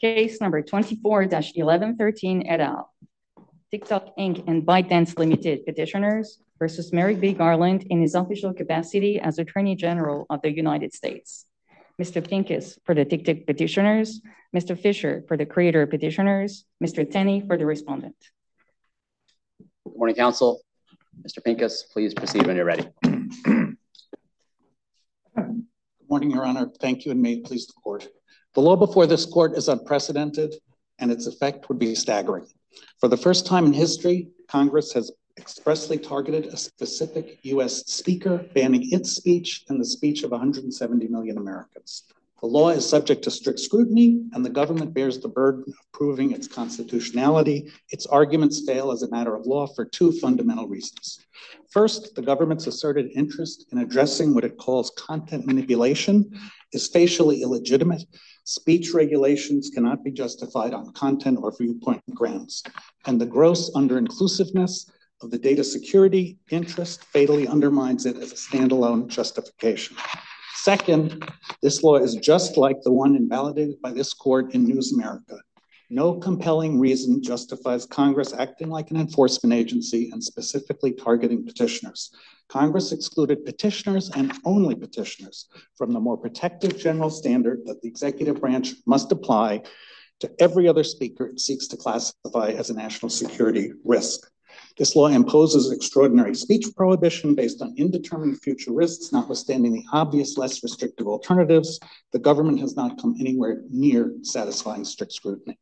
Case number 24-1113 et al. TikTok Inc. and ByteDance Limited petitioners versus Merrick B. Garland in his official capacity as Attorney General of the United States. Mr. Pincus for the TikTok petitioners, Mr. Fisher for the creator petitioners, Mr. Tenney for the respondent. Good morning, counsel. Mr. Pincus, please proceed when you're ready. Good morning, Your Honor. Thank you, and may it please the court. The law before this court is unprecedented, and its effect would be staggering. For the first time in history, Congress has expressly targeted a specific U.S. speaker, banning its speech and the speech of 170 million Americans. The law is subject to strict scrutiny, and the government bears the burden of proving its constitutionality. Its arguments fail as a matter of law for two fundamental reasons. First, the government's asserted interest in addressing what it calls content manipulation is facially illegitimate. Speech regulations cannot be justified on content or viewpoint grounds, and the gross under-inclusiveness of the data security interest fatally undermines it as a standalone justification. Second, this law is just like the one invalidated by this court in News America. No compelling reason justifies Congress acting like an enforcement agency and specifically targeting petitioners. Congress excluded petitioners and only petitioners from the more protective general standard that the executive branch must apply to every other speaker it seeks to classify as a national security risk. This law imposes extraordinary speech prohibition based on indeterminate future risks, notwithstanding the obvious less restrictive alternatives. The government has not come anywhere near satisfying strict scrutiny.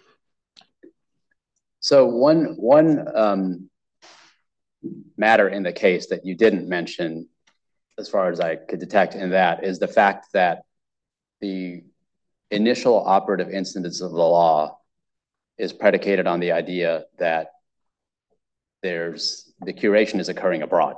So one matter in the case that you didn't mention, as far as I could detect in that, is the fact that the initial operative instance of the law is predicated on the idea that the curation is occurring abroad.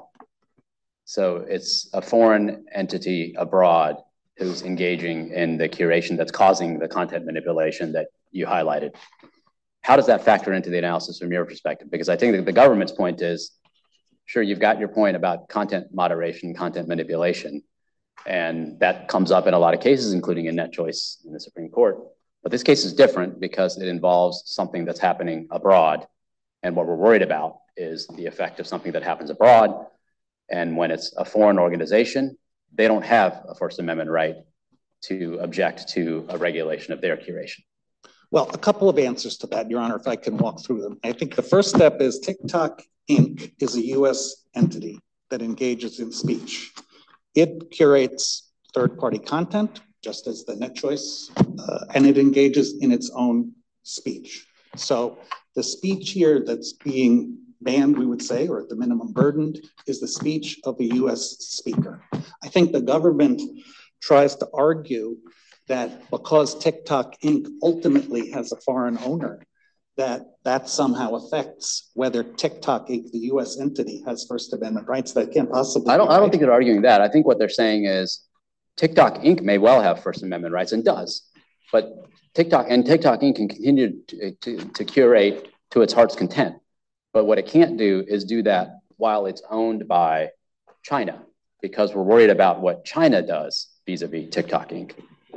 So it's a foreign entity abroad who's engaging in the curation that's causing the content manipulation that you highlighted. How does that factor into the analysis from your perspective? Because I think that the government's point is, sure, you've got your point about content moderation, content manipulation, and that comes up in a lot of cases, including in NetChoice in the Supreme Court. But this case is different because it involves something that's happening abroad. And what we're worried about is the effect of something that happens abroad. And when it's a foreign organization, they don't have a First Amendment right to object to a regulation of their curation. Well, a couple of answers to that, Your Honor, if I can walk through them. I think the first step is TikTok Inc. is a U.S. entity that engages in speech. It curates third-party content, just as the NetChoice, and it engages in its own speech. So the speech here that's being banned, we would say, or at the minimum burdened, is the speech of a U.S. speaker. I think the government tries to argue that because TikTok Inc. ultimately has a foreign owner, that somehow affects whether TikTok Inc., the U.S. entity, has First Amendment rights. That can't possibly I don't think they're arguing that. I think what they're saying is TikTok Inc. may well have First Amendment rights and does, but TikTok Inc. can continue to curate to its heart's content. But what it can't do is do that while it's owned by China, because we're worried about what China does vis-a-vis TikTok Inc.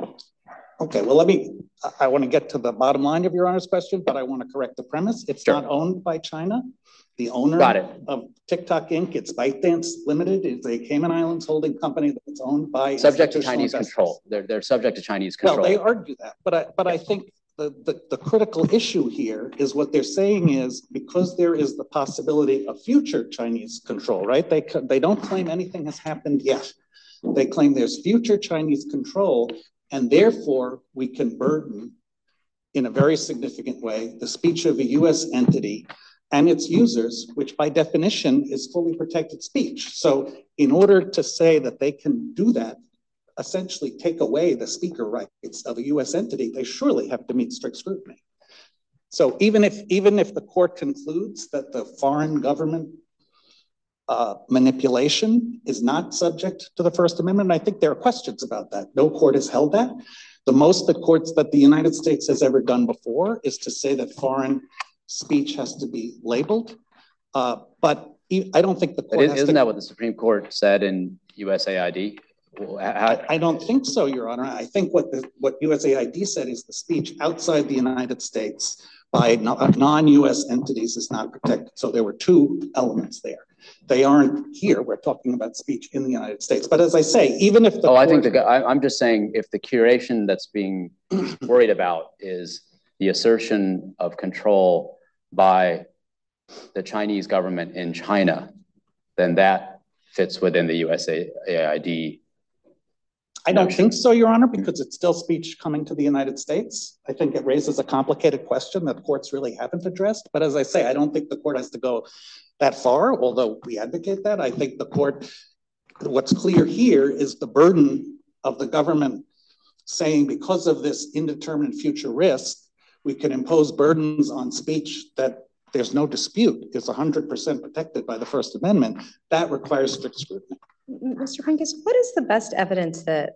Okay, well, I want to get to the bottom line of Your Honor's question, but I want to correct the premise. It's not owned by China. The owner of TikTok Inc., it's ByteDance Limited. It's a Cayman Islands holding company that's owned by subject to Chinese control. They're subject to Chinese control. Well, they argue that, but I think the critical issue here is what they're saying is because there is the possibility of future Chinese control, right? They don't claim anything has happened yet. They claim there's future Chinese control, and therefore we can burden in a very significant way the speech of a U.S. entity and its users, which by definition is fully protected speech. So in order to say that they can do that, essentially take away the speaker rights of a U.S. entity, they surely have to meet strict scrutiny. So even if the court concludes that the foreign government manipulation is not subject to the First Amendment, I think there are questions about that. No court has held that. The most the courts that the United States has ever done before is to say that foreign speech has to be labeled. But I don't think the court Isn't that what the Supreme Court said in USAID I don't think so, Your Honor. I think what USAID said is the speech outside the United States by non-U.S. entities is not protected. So there were two elements there. They aren't here. We're talking about speech in the United States. But as I say, even if the I'm just saying if the curation that's being worried about is the assertion of control by the Chinese government in China, then that fits within the USAID. I don't think so, Your Honor, because it's still speech coming to the United States. I think it raises a complicated question that courts really haven't addressed. But as I say, I don't think the court has to go that far, although we advocate that. I think the court, what's clear here is the burden of the government saying because of this indeterminate future risk, we can impose burdens on speech that there's no dispute is 100% protected by the First Amendment. That requires strict scrutiny. Mr. Pincus, what is the best evidence that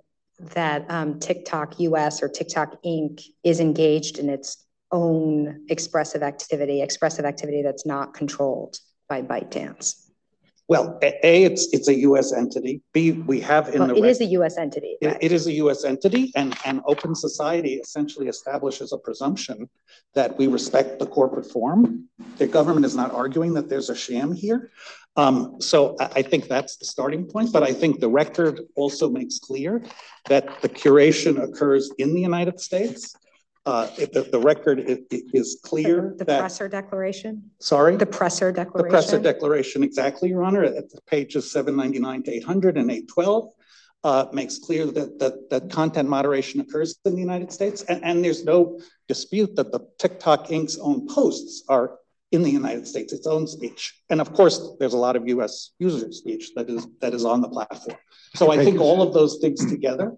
TikTok US or TikTok Inc. is engaged in its own expressive activity that's not controlled by ByteDance? Well, A, it's a U.S. entity. B, we have in the... It is a U.S. entity. Right? It is a U.S. entity, and open society essentially establishes a presumption that we respect the corporate form. The government is not arguing that there's a sham here. So I think that's the starting point, but I think the record also makes clear that the curation occurs in the United States. The record is clear. The Presser Declaration? Sorry? The Presser Declaration? The Presser Declaration, exactly, Your Honor, at the pages 799 to 800 and 812 makes clear that content moderation occurs in the United States, and there's no dispute that the TikTok Inc.'s own posts are in the United States, its own speech. And of course, there's a lot of US user speech that is on the platform. So I think all of those things together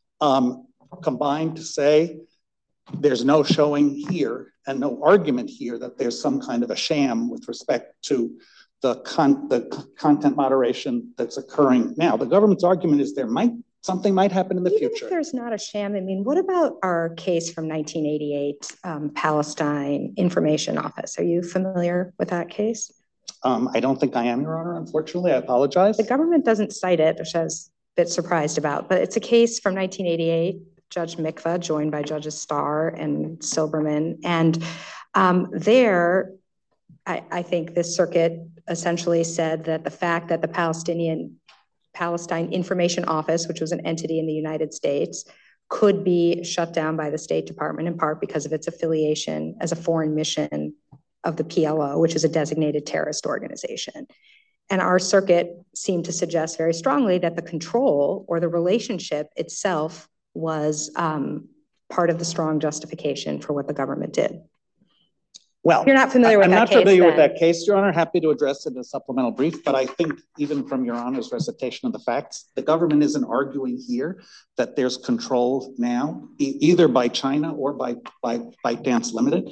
combine to say there's no showing here and no argument here that there's some kind of a sham with respect to the content moderation that's occurring now. The government's argument is something might happen in the future. If there's not a sham, I mean, what about our case from 1988, Palestine Information Office? Are you familiar with that case? I don't think I am, Your Honor, unfortunately. I apologize. The government doesn't cite it, which I was a bit surprised about, but it's a case from 1988. Judge Mikva, joined by Judges Starr and Silberman. And there, I think this circuit essentially said that the fact that the Palestine Information Office, which was an entity in the United States, could be shut down by the State Department in part because of its affiliation as a foreign mission of the PLO, which is a designated terrorist organization. And our circuit seemed to suggest very strongly that the control or the relationship itself was part of the strong justification for what the government did. Well, you're not familiar with that case. I'm not familiar with that case, Your Honor. Happy to address it in a supplemental brief, but I think even from Your Honor's recitation of the facts, the government isn't arguing here that there's control now, either by China or by ByteDance Limited.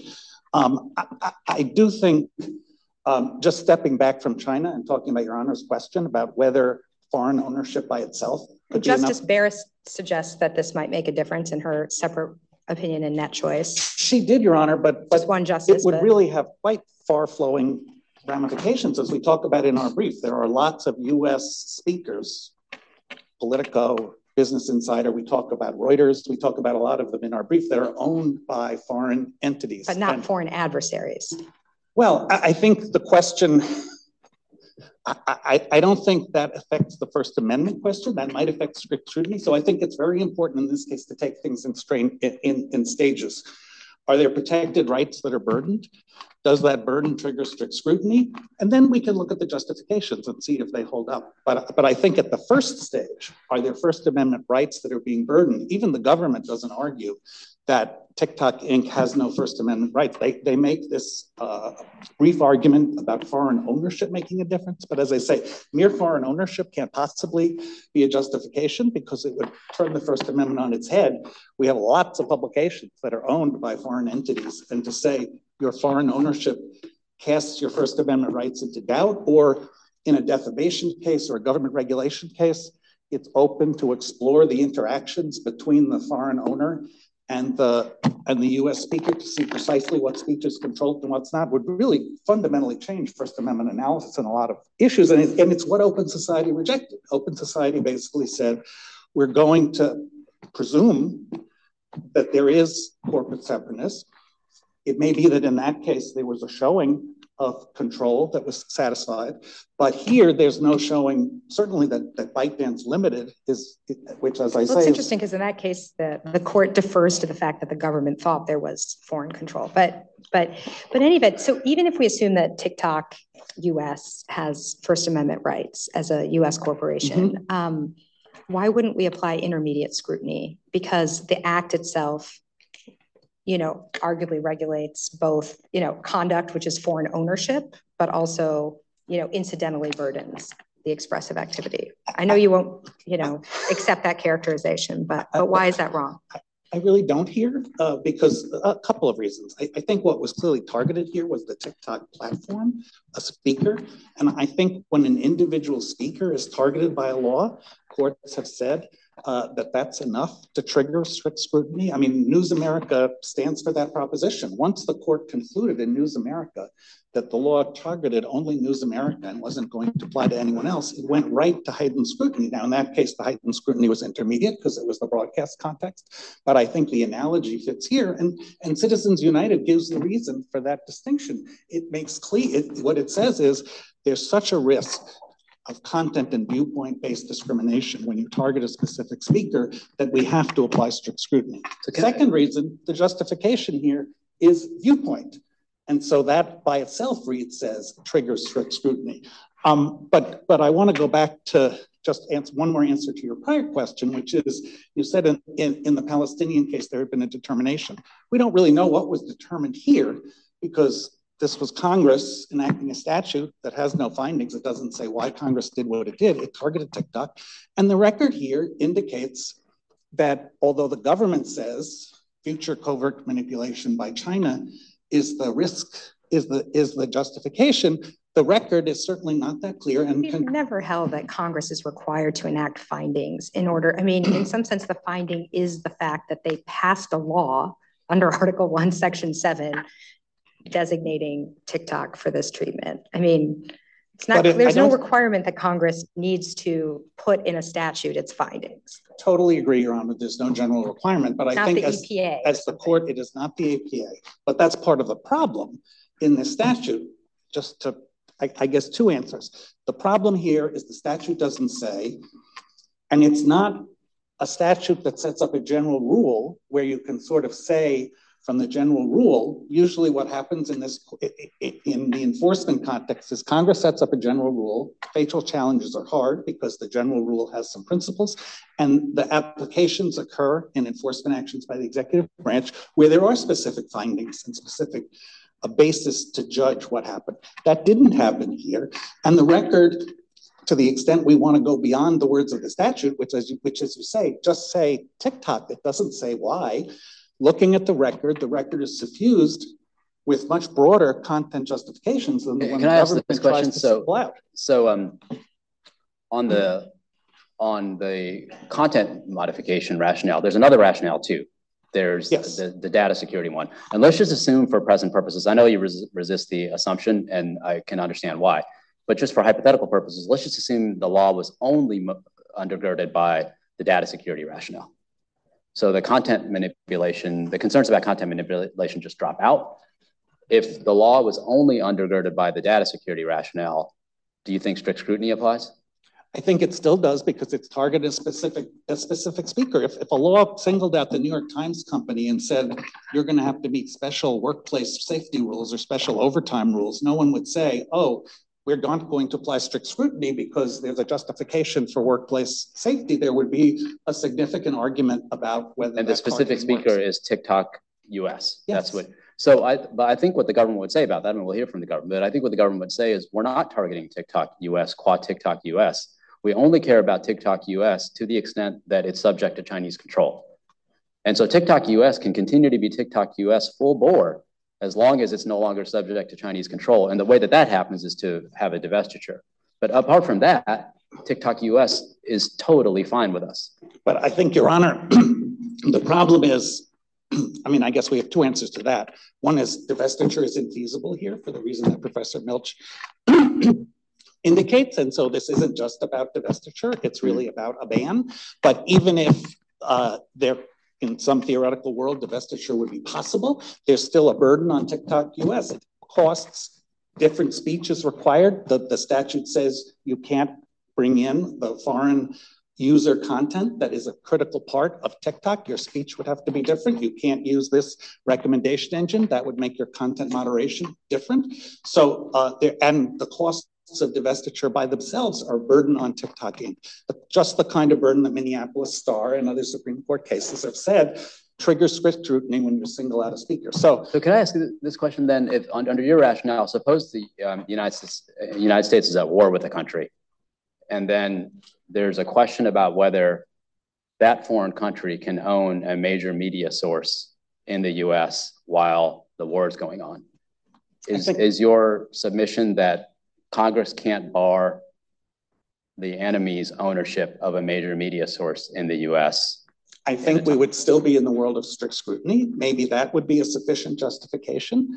I do think, just stepping back from China and talking about Your Honor's question about whether foreign ownership by itself could be enough. Justice Barris suggests that this might make a difference in her separate opinion in Net Choice. She did, Your Honor, but just one justice, it would really have quite far-flowing ramifications, as we talk about in our brief. There are lots of U.S. speakers, Politico, Business Insider, we talk about Reuters, we talk about a lot of them in our brief that are owned by foreign entities. But not foreign adversaries. Well, I think the question, I don't think that affects the First Amendment question. That might affect strict scrutiny. So I think it's very important in this case to take things in stages. Are there protected rights that are burdened? Does that burden trigger strict scrutiny? And then we can look at the justifications and see if they hold up. But I think at the first stage, are there First Amendment rights that are being burdened? Even the government doesn't argue that TikTok Inc. has no First Amendment rights. They make this brief argument about foreign ownership making a difference. But as I say, mere foreign ownership can't possibly be a justification because it would turn the First Amendment on its head. We have lots of publications that are owned by foreign entities. And to say your foreign ownership casts your First Amendment rights into doubt, or in a defamation case or a government regulation case, it's open to explore the interactions between the foreign owner and the U.S. speaker to see precisely what speech is controlled and what's not, would really fundamentally change First Amendment analysis on a lot of issues. And it's what Open Society rejected. Open Society basically said, we're going to presume that there is corporate separateness. It may be that in that case, there was a showing of control that was satisfied, but here there's no showing, certainly that ByteDance Limited is, which as I say— It's interesting because in that case, the court defers to the fact that the government thought there was foreign control. But in any event, so even if we assume that TikTok US has First Amendment rights as a US corporation, why wouldn't we apply intermediate scrutiny? Because the act itself, arguably regulates both, conduct, which is foreign ownership, but also, incidentally burdens the expressive activity. I know you won't, accept that characterization, but why is that wrong? I really don't here because a couple of reasons. I think what was clearly targeted here was the TikTok platform, a speaker. And I think when an individual speaker is targeted by a law, courts have said that that's enough to trigger strict scrutiny. I mean, News America stands for that proposition. Once the court concluded in News America that the law targeted only News America and wasn't going to apply to anyone else, it went right to heightened scrutiny. Now, in that case, the heightened scrutiny was intermediate because it was the broadcast context. But I think the analogy fits here. And Citizens United gives the reason for that distinction. It makes clear, what it says is there's such a risk of content and viewpoint-based discrimination when you target a specific speaker that we have to apply strict scrutiny. The second reason, the justification here is viewpoint. And so that by itself, Reed says, triggers strict scrutiny. But I want to go back to just answer one more answer to your prior question, which is, you said in the Palestinian case, there had been a determination. We don't really know what was determined here because this was Congress enacting a statute that has no findings. It doesn't say why Congress did what it did. It targeted TikTok. And the record here indicates that although the government says future covert manipulation by China is the risk, is the justification, the record is certainly not that clear. And we've never held that Congress is required to enact findings in order, I mean, in some sense, the finding is the fact that they passed a law under Article 1, Section 7, designating TikTok for this treatment. I mean, it's not, there's no requirement that Congress needs to put in a statute its findings. Totally agree, Your Honor. There's no general requirement, but I think as the court, it is not the APA, but that's part of the problem in this statute. Just to, I guess, two answers. The problem here is the statute doesn't say, and it's not a statute that sets up a general rule where you can sort of say from the general rule. Usually what happens in this, in the enforcement context is Congress sets up a general rule. Facial challenges are hard because the general rule has some principles, and the applications occur in enforcement actions by the executive branch where there are specific findings and specific a basis to judge what happened. That didn't happen here. And the record, to the extent we want to go beyond the words of the statute, which as you say, just say TikTok, it doesn't say why. Looking at the record is suffused with much broader content justifications than the one the government tries to supply out. So on the content modification rationale, there's another rationale too. There's the data security one. And let's just assume for present purposes, I know you resist the assumption and I can understand why, but just for hypothetical purposes, let's just assume the law was only undergirded by the data security rationale. So the content manipulation, the concerns about content manipulation just drop out. If the law was only undergirded by the data security rationale, do you think strict scrutiny applies? I think it still does because it's targeted a specific speaker. If a law singled out the New York Times company and said, you're going to have to meet special workplace safety rules or special overtime rules, no one would say, oh, we're not going to apply strict scrutiny because there's a justification for workplace safety. There would be a significant argument about whether and the specific speaker is TikTok US. Yes. That's what. So but I think what the government would say about that, and we'll hear from the government, but I think what the government would say is we're not targeting TikTok US, qua TikTok US. We only care about TikTok US to the extent that it's subject to Chinese control. And so TikTok US can continue to be TikTok US full bore as long as it's no longer subject to Chinese control. And the way that that happens is to have a divestiture. But apart from that, TikTok US is totally fine with us. But I think, Your Honor, the problem is, I mean, I guess we have two answers to that. One is divestiture is infeasible here for the reason that Professor Milch indicates. And so this isn't just about divestiture, it's really about a ban. But even if there, in some theoretical world, divestiture would be possible, there's still a burden on TikTok US. It costs, different speech is required. The statute says you can't bring in the foreign user content that is a critical part of TikTok. Your speech would have to be different. You can't use this recommendation engine. That would make your content moderation different. So, and the costs of divestiture by themselves are a burden on TikTok Inc. But just the kind of burden that Minneapolis Star and other Supreme Court cases have said triggers scrutiny when you single out a speaker. So can I ask you this question then? If under your rationale, suppose the United States is at war with a country, and then there's a question about whether that foreign country can own a major media source in the US while the war is going on. Is your submission that Congress can't bar the enemy's ownership of a major media source in the US? I think we would still be in the world of strict scrutiny. Maybe that would be a sufficient justification.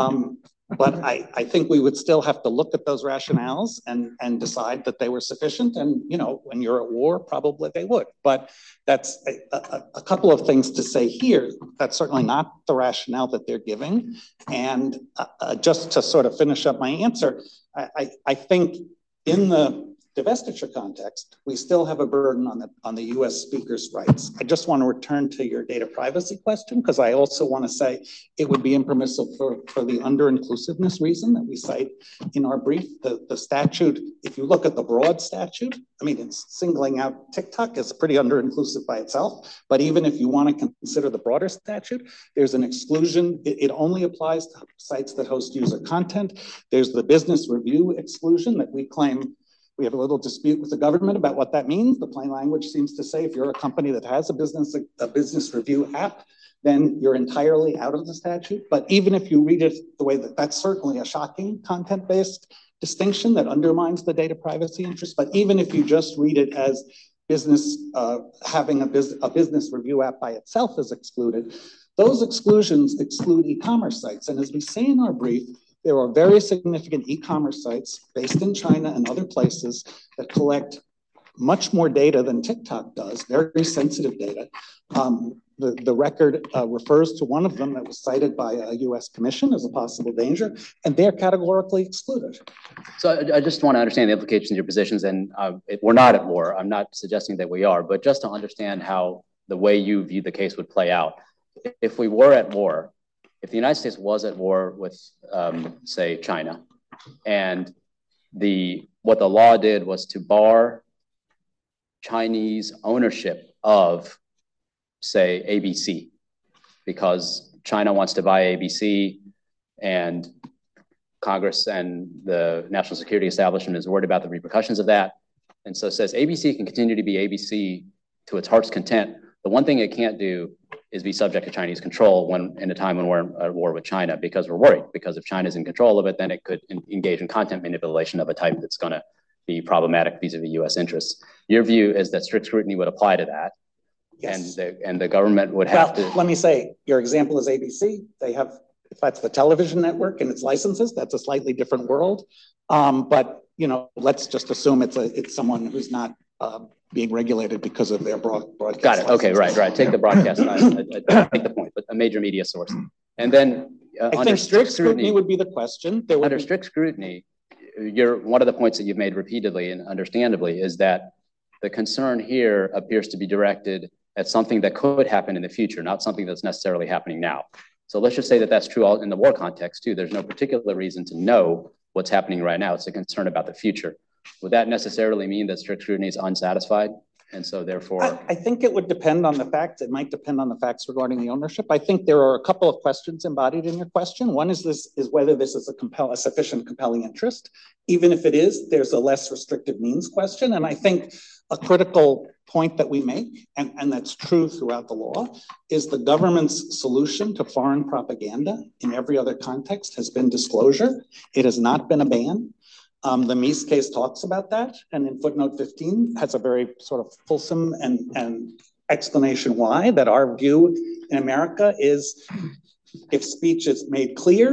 But I think we would still have to look at those rationales and decide that they were sufficient. And, you know, when you're at war, probably they would. But that's a couple of things to say here. That's certainly not the rationale that they're giving. And just to sort of finish up my answer, I think in the divestiture context, we still have a burden on the US speaker's rights. I just want to return to your data privacy question, because I also want to say it would be impermissible for the under-inclusiveness reason that we cite in our brief. The statute, if you look at the broad statute, I mean, it's singling out TikTok is pretty under-inclusive by itself, but even if you want to consider the broader statute, there's an exclusion. It only applies to sites that host user content. There's the business review exclusion that we claim. We have a little dispute with the government about what that means. The plain language seems to say if you're a company that has a business review app, then you're entirely out of the statute. But even if you read it the way that's certainly a shocking content-based distinction that undermines the data privacy interest. But even if you just read it as business having a business review app by itself is excluded, those exclusions exclude e-commerce sites. And as we say in our brief, there are very significant e-commerce sites based in China and other places that collect much more data than TikTok does, very sensitive data. The record refers to one of them that was cited by a US commission as a possible danger, and they're categorically excluded. So I just want to understand the implications of your positions, and we're not at war. I'm not suggesting that we are, but just to understand how the way you view the case would play out. If we were at war, if the United States was at war with, say, China, and what the law did was to bar Chinese ownership of, say, ABC, because China wants to buy ABC, and Congress and the national security establishment is worried about the repercussions of that, and so says ABC can continue to be ABC to its heart's content. The one thing it can't do is be subject to Chinese control in a time when we're at war with China, because we're worried. Because if China's in control of it, then it could engage in content manipulation of a type that's going to be problematic vis-a-vis US interests. Your view is that strict scrutiny would apply to that. Yes. And the government would have to. Let me say, your example is ABC. They have, if that's the television network and its licenses, that's a slightly different world. But, you know, let's just assume it's someone who's not being regulated because of their broadcast. Got it. Okay, right. Take the broadcast side. I take the point, but a major media source. And then I think strict scrutiny would be the question. Under strict scrutiny, one of the points that you've made repeatedly and understandably is that the concern here appears to be directed at something that could happen in the future, not something that's necessarily happening now. So let's just say that that's true in the war context too. There's no particular reason to know what's happening right now. It's a concern about the future. Would that necessarily mean that strict scrutiny is unsatisfied? And so therefore... I think it would depend on the facts. It might depend on the facts regarding the ownership. I think there are a couple of questions embodied in your question. One is whether this is a sufficient compelling interest. Even if it is, there's a less restrictive means question. And I think a critical point that we make, and that's true throughout the law, is the government's solution to foreign propaganda in every other context has been disclosure. It has not been a ban. The Mies case talks about that, and in footnote 15 has a very sort of fulsome and explanation why, that our view in America is if speech is made clear,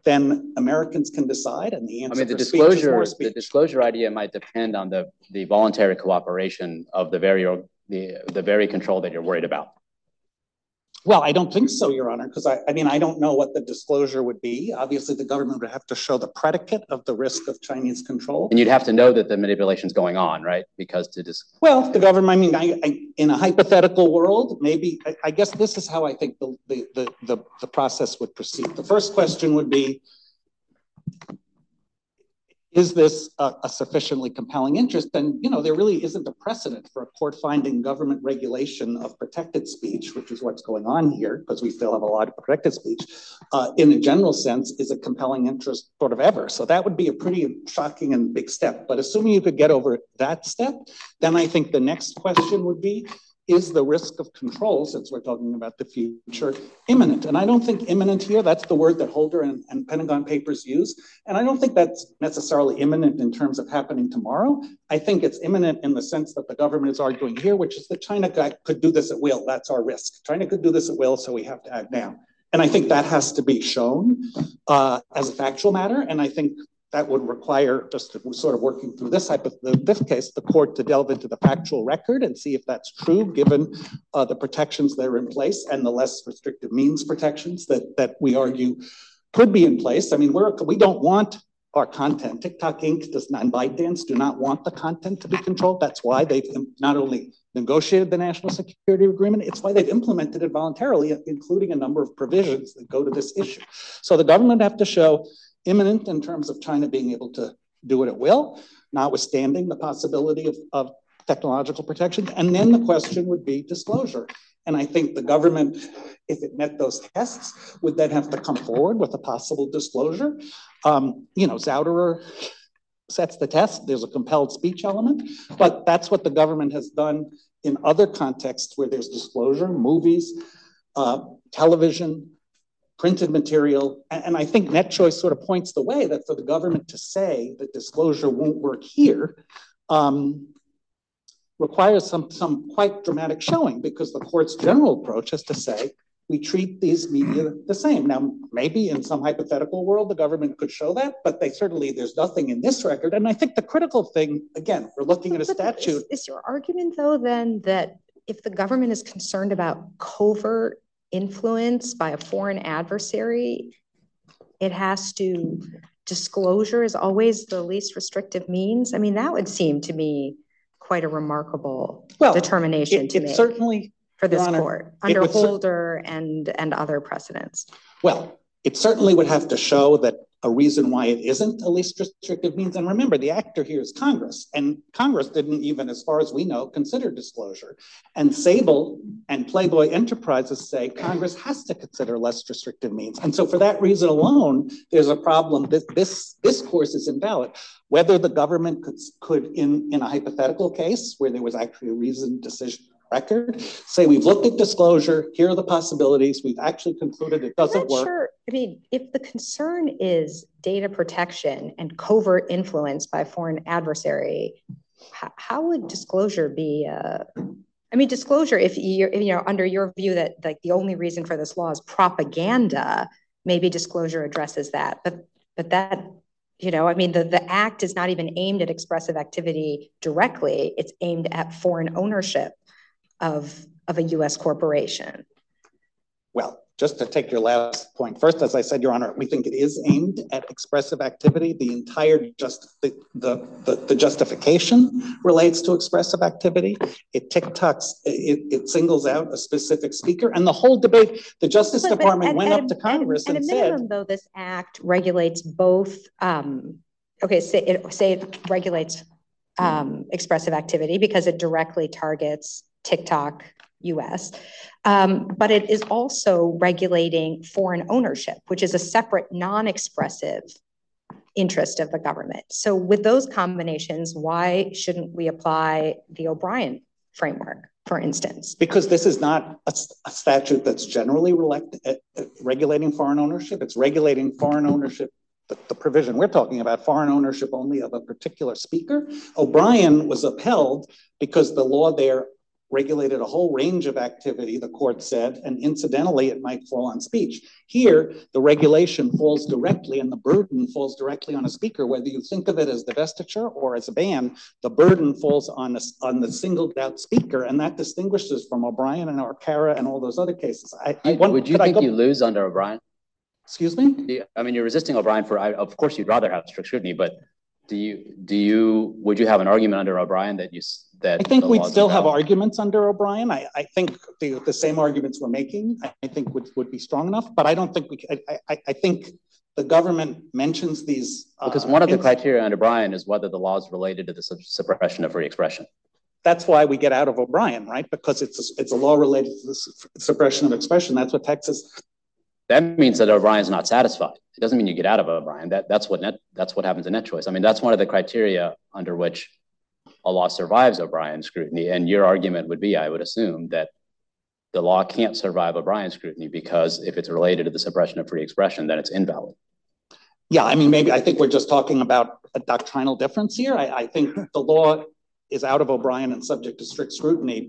then Americans can decide, and the answer I mean, the disclosure idea might depend on the voluntary cooperation of the very control that you're worried about. Well, I don't think so, Your Honor, because I mean, I don't know what the disclosure would be. Obviously, the government would have to show the predicate of the risk of Chinese control. And you'd have to know that the manipulation is going on, right? Because well, the government, I mean, in a hypothetical world, maybe, I guess this is how I think the process would proceed. The first question would be, is this a sufficiently compelling interest? And, you know, there really isn't a precedent for a court finding government regulation of protected speech, which is what's going on here, because we still have a lot of protected speech, in a general sense, is a compelling interest sort of ever. So that would be a pretty shocking and big step. But assuming you could get over that step, then I think the next question would be, is the risk of control, since we're talking about the future, imminent? And I don't think imminent here, that's the word that Holder and Pentagon Papers use. And I don't think that's necessarily imminent in terms of happening tomorrow. I think it's imminent in the sense that the government is arguing here, which is that China could do this at will. That's our risk. China could do this at will, so we have to act now. And I think that has to be shown as a factual matter. And I think that would require, just sort of working through this case, the court to delve into the factual record and see if that's true, given the protections that are in place and the less restrictive means protections that we argue could be in place. I mean, we don't want our content. TikTok Inc. and ByteDance do not want the content to be controlled. That's why they've not only negotiated the national security agreement, it's why they've implemented it voluntarily, including a number of provisions that go to this issue. So the government have to show imminent in terms of China being able to do it at will, notwithstanding the possibility of technological protection. And then the question would be disclosure. And I think the government, if it met those tests, would then have to come forward with a possible disclosure. You know, Zauderer sets the test. There's a compelled speech element, but that's what the government has done in other contexts where there's disclosure, movies, television, printed material. And I think NetChoice sort of points the way that for the government to say that disclosure won't work here requires some quite dramatic showing, because the court's general approach is to say, we treat these media the same. Now, maybe in some hypothetical world, the government could show that, but there's nothing in this record. And I think the critical thing, again, we're looking at a statute. Is your argument though, then, that if the government is concerned about covert influence by a foreign adversary, it has to, disclosure is always the least restrictive means? I mean, that would seem to me quite a remarkable determination to make. Certainly, for this court, under Holder and other precedents. Well, it certainly would have to show that a reason why it isn't a least restrictive means. And remember, the actor here is Congress, and Congress didn't even, as far as we know, consider disclosure. And Sable and Playboy Enterprises say Congress has to consider less restrictive means. And so for that reason alone, there's a problem that this course is invalid. Whether the government could in a hypothetical case where there was actually a reasoned decision record, say we've looked at disclosure, here are the possibilities, we've actually concluded it doesn't work. Sure. I mean, if the concern is data protection and covert influence by a foreign adversary, how would disclosure be? I mean, disclosure, if you're under your view that like the only reason for this law is propaganda, maybe disclosure addresses that. But that, you know, I mean, the act is not even aimed at expressive activity directly. It's aimed at foreign ownership of a U.S. corporation. Well, just to take your last point first, as I said, Your Honor, we think it is aimed at expressive activity. The entire the justification relates to expressive activity. It singles out a specific speaker, and the whole debate. The Justice Department went up to Congress and said, minimum, though, this act regulates both. Say it regulates expressive activity because it directly targets TikTok US, but it is also regulating foreign ownership, which is a separate non-expressive interest of the government. So with those combinations, why shouldn't we apply the O'Brien framework, for instance? Because this is not a statute that's generally regulating foreign ownership. It's regulating foreign ownership. The provision we're talking about, foreign ownership only of a particular speaker. O'Brien was upheld because the law there regulated a whole range of activity, the court said, and incidentally, it might fall on speech. Here, the regulation falls directly and the burden falls directly on a speaker. Whether you think of it as divestiture or as a ban, the burden falls on the singled out speaker, and that distinguishes from O'Brien and Arcara and all those other cases. Would you think you lose under O'Brien? Excuse me? I mean, you're resisting O'Brien of course you'd rather have strict scrutiny, but would you have an argument under O'Brien that I think we'd still have arguments under O'Brien. I think the same arguments we're making, I think would be strong enough, but I don't think I think the government mentions these. Because one of the criteria under O'Brien is whether the law is related to the suppression of free expression. That's why we get out of O'Brien, right? Because it's a law related to the suppression of expression. That's what Texas. That means that O'Brien's not satisfied. It doesn't mean you get out of O'Brien. That's what happens in net choice. I mean, that's one of the criteria under which a law survives O'Brien scrutiny. And your argument would be, I would assume, that the law can't survive O'Brien scrutiny because if it's related to the suppression of free expression, then it's invalid. Yeah, I mean, maybe I think we're just talking about a doctrinal difference here. I think the law is out of O'Brien and subject to strict scrutiny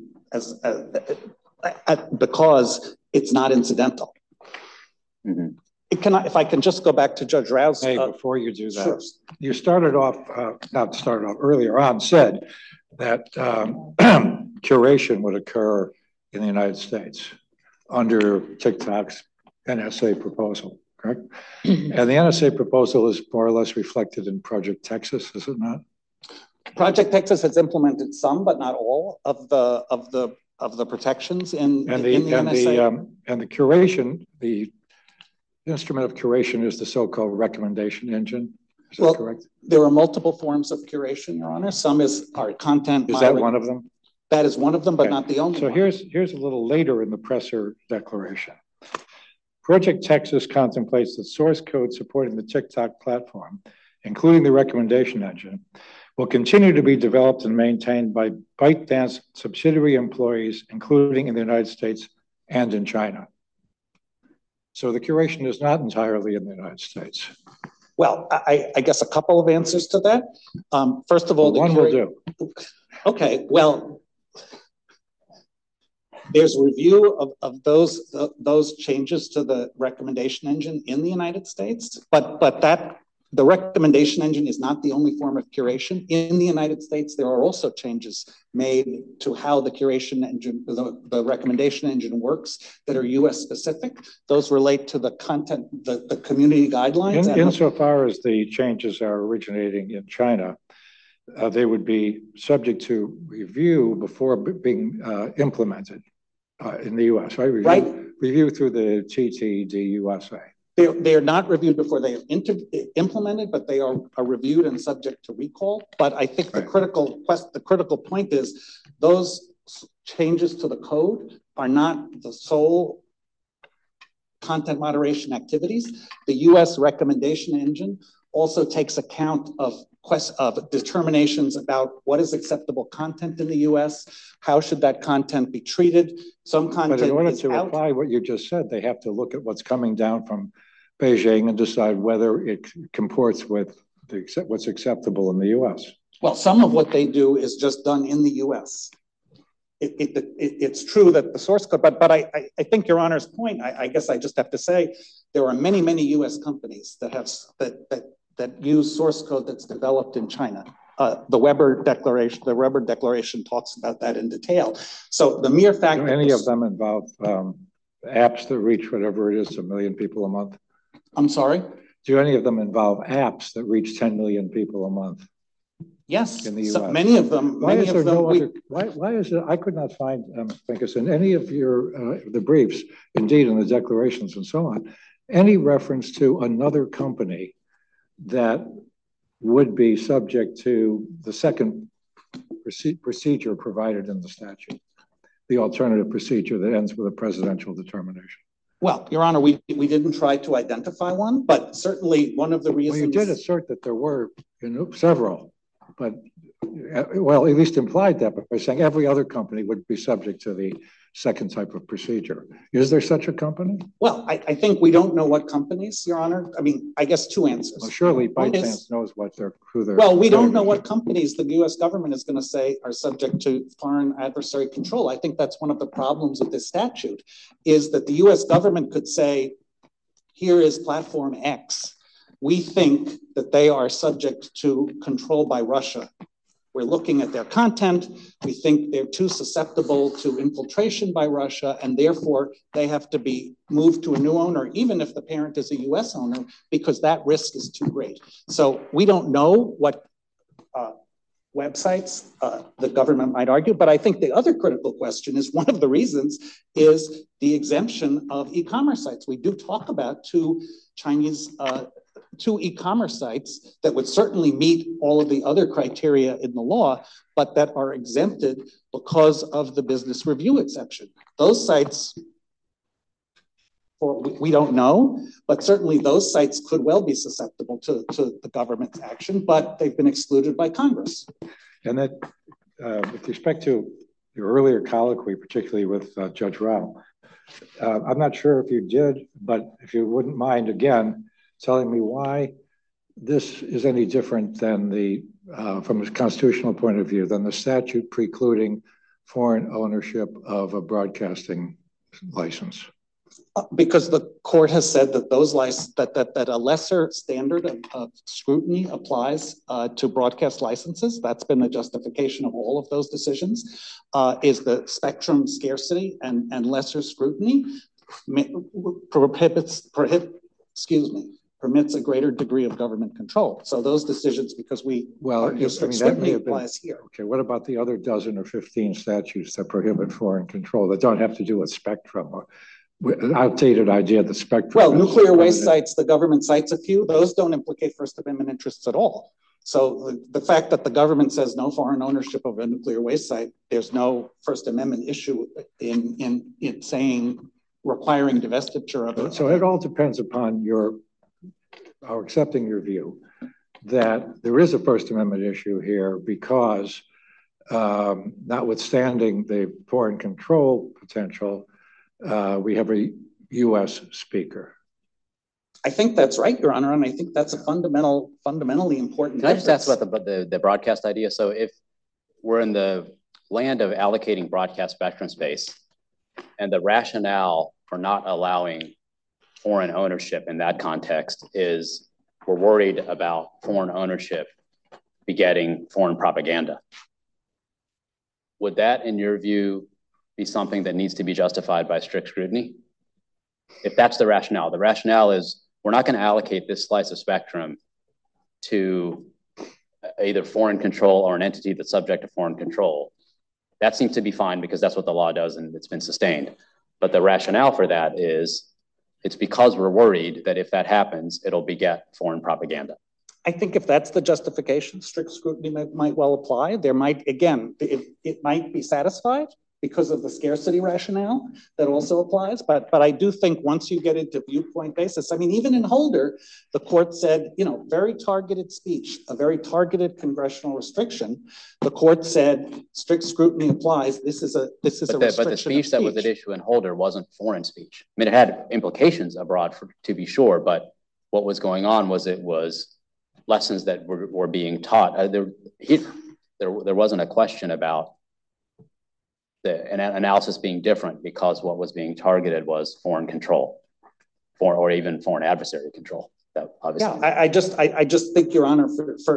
because it's not incidental. Mm-hmm. If I can just go back to Judge Rouse. Hey, before you do that, sure. You earlier on said that curation would occur in the United States under TikTok's NSA proposal, correct? And the NSA proposal is more or less reflected in Project Texas, is it not? Project Texas has implemented some, but not all of the protections in the NSA. And the curation, the instrument of curation is the so-called recommendation engine. Is that correct? There are multiple forms of curation, Your Honor. Some are content. Is that one of them? That is one of them, but not the only one. So here's a little later in the presser declaration. Project Texas contemplates that source code supporting the TikTok platform, including the recommendation engine, will continue to be developed and maintained by ByteDance subsidiary employees, including in the United States and in China. So the curation is not entirely in the United States. Well, I guess a couple of answers to that. First of all, one will do. Okay, well, there's review of those changes to the recommendation engine in the United States, but the recommendation engine is not the only form of curation. In the United States, there are also changes made to how the curation engine, the recommendation engine works that are US specific. Those relate to the content, the community guidelines. Insofar as the changes are originating in China, they would be subject to review before being implemented in the US, right? Review through the TTD-USA. They're not reviewed before they are implemented, but they are reviewed and subject to recall. But I think the critical point is those changes to the code are not the sole content moderation activities. The US recommendation engine also takes account of determinations about what is acceptable content in the US, how should that content be treated. Some content But in order to apply what you just said, they have to look at what's coming down from Beijing and decide whether it comports with what's acceptable in the US. Well, some of what they do is just done in the US. It's true that the source code, but I think Your Honor's point, I guess I just have to say, there are many, many US companies that use source code that's developed in China. The Weber Declaration talks about that in detail. So the mere fact that any of them involve apps that reach whatever it is, 1 million people a month? I'm sorry? Do any of them involve apps that reach 10 million people a month? Yes, in the US. So many of them. Why is it? I could not find, Pincus, in any of your the briefs, indeed in the declarations and so on, any reference to another company that would be subject to the second procedure provided in the statute, the alternative procedure that ends with a presidential determination. Well, Your Honor, we didn't try to identify one, but certainly one of the reasons. Well, you did assert that there were several, but well, at least implied that by saying every other company would be subject to the second type of procedure. Is there such a company? Well, I think we don't know what companies, Your Honor. I mean, I guess two answers. Well, surely ByteDance knows who they're. Well, we don't know what companies the U.S. government is going to say are subject to foreign adversary control. I think that's one of the problems with this statute, is that the U.S. government could say, here is platform X. We think that they are subject to control by Russia. We're looking at their content. We think they're too susceptible to infiltration by Russia, and therefore they have to be moved to a new owner, even if the parent is a US owner, because that risk is too great. So we don't know what websites the government might argue, but I think the other critical question is, one of the reasons is the exemption of e-commerce sites. We do talk about two e-commerce sites that would certainly meet all of the other criteria in the law, but that are exempted because of the business review exception. Those sites, we don't know, but certainly those sites could well be susceptible to the government's action, but they've been excluded by Congress. And that, with respect to your earlier colloquy, particularly with Judge Rao, I'm not sure if you did, but if you wouldn't mind again telling me why this is any different than from a constitutional point of view, than the statute precluding foreign ownership of a broadcasting license. Because the court has said that that a lesser standard of scrutiny applies to broadcast licenses. That's been the justification of all of those decisions. Is the spectrum scarcity and lesser scrutiny permits a greater degree of government control. So those decisions, because scrutiny applies here. Okay, what about the other dozen or 15 statutes that prohibit foreign control that don't have to do with spectrum? Outdated idea that spectrum. Well, nuclear waste sites, the government cites a few, those don't implicate First Amendment interests at all. So the fact that the government says no foreign ownership of a nuclear waste site, there's no First Amendment issue in saying requiring divestiture of it. So it all depends upon our accepting your view that there is a First Amendment issue here because notwithstanding the foreign control potential, we have a U.S. speaker. I think that's right, Your Honor, and I think that's a fundamentally important Can I just ask about the broadcast idea? So if we're in the land of allocating broadcast spectrum space, and the rationale for not allowing foreign ownership in that context is we're worried about foreign ownership begetting foreign propaganda, would that, in your view, be something that needs to be justified by strict scrutiny? If that's the rationale is we're not going to allocate this slice of spectrum to either foreign control or an entity that's subject to foreign control. That seems to be fine because that's what the law does and it's been sustained. But the rationale for that is it's because we're worried that if that happens, it'll beget foreign propaganda. I think if that's the justification, strict scrutiny might well apply. There might, again, it might be satisfied because of the scarcity rationale that also applies. But I do think once you get into viewpoint basis, I mean, even in Holder, the court said, very targeted speech, a very targeted congressional restriction. The court said strict scrutiny applies. This is a restriction. But the speech that was at issue in Holder wasn't foreign speech. I mean, it had implications abroad to be sure, but what was going on was it was lessons that were being taught. There wasn't a question about an analysis being different because what was being targeted was foreign control, or even foreign adversary control. That obviously. Yeah, I just think, Your Honor,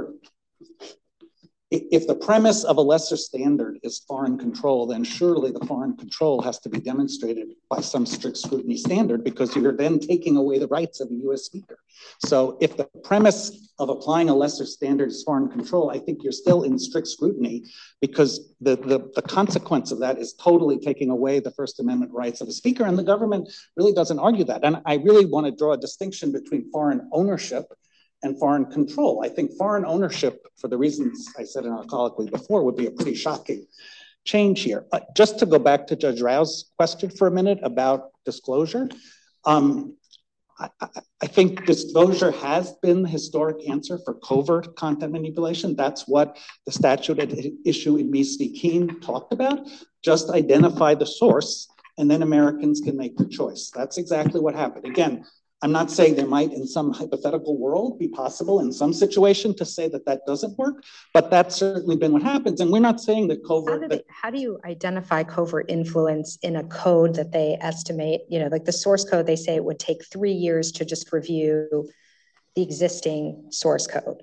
if the premise of a lesser standard is foreign control, then surely the foreign control has to be demonstrated by some strict scrutiny standard because you're then taking away the rights of a U.S. speaker. So if the premise of applying a lesser standard is foreign control, I think you're still in strict scrutiny because the consequence of that is totally taking away the First Amendment rights of a speaker, and the government really doesn't argue that. And I really want to draw a distinction between foreign ownership and foreign control. I think foreign ownership, for the reasons I said in our colloquy before, would be a pretty shocking change here. Just to go back to Judge Rao's question for a minute about disclosure, I think disclosure has been the historic answer for covert content manipulation. That's what the statute at issue in Mies v. Keene talked about. Just identify the source and then Americans can make the choice. That's exactly what happened. Again, I'm not saying there might in some hypothetical world be possible in some situation to say that that doesn't work, but that's certainly been what happens. And we're not saying that covert. How do you identify covert influence in a code that they estimate, like the source code, they say it would take 3 years to just review the existing source code?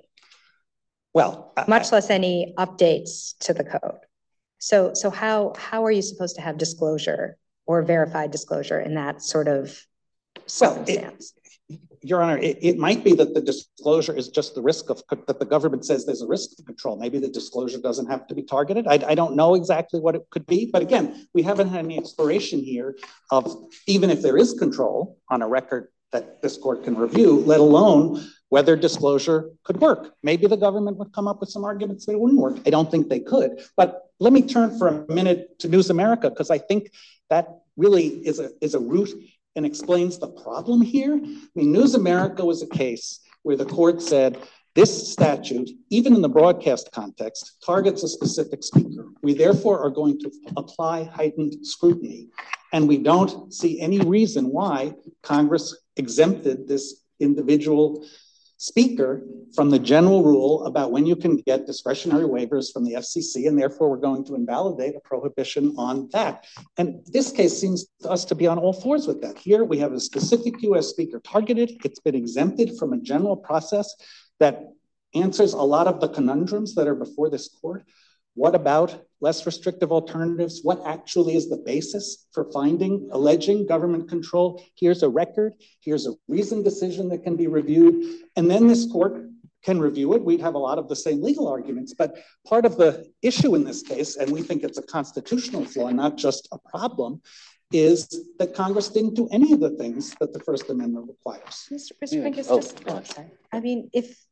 Well, much less any updates to the code. So how are you supposed to have disclosure or verified disclosure in that sort of circumstance? Your Honor, it might be that the disclosure is just the risk of that the government says there's a risk to control. Maybe the disclosure doesn't have to be targeted. I don't know exactly what it could be, but again, we haven't had any exploration here of even if there is control on a record that this court can review, let alone whether disclosure could work. Maybe the government would come up with some arguments that it wouldn't work. I don't think they could. But let me turn for a minute to News America, because I think that really is a root and explains the problem here. I mean, News America was a case where the court said, this statute, even in the broadcast context, targets a specific speaker. We therefore are going to apply heightened scrutiny. And we don't see any reason why Congress exempted this individual speaker from the general rule about when you can get discretionary waivers from the FCC, and therefore we're going to invalidate a prohibition on that. And this case seems to us to be on all fours with that. Here we have a specific US speaker targeted. It's been exempted from a general process that answers a lot of the conundrums that are before this court. What about less restrictive alternatives? What actually is the basis for alleging government control? Here's a record. Here's a reasoned decision that can be reviewed. And then this court can review it. We'd have a lot of the same legal arguments. But part of the issue in this case, and we think it's a constitutional flaw, not just a problem, is that Congress didn't do any of the things that the First Amendment requires. Mr. Pincus, I mean,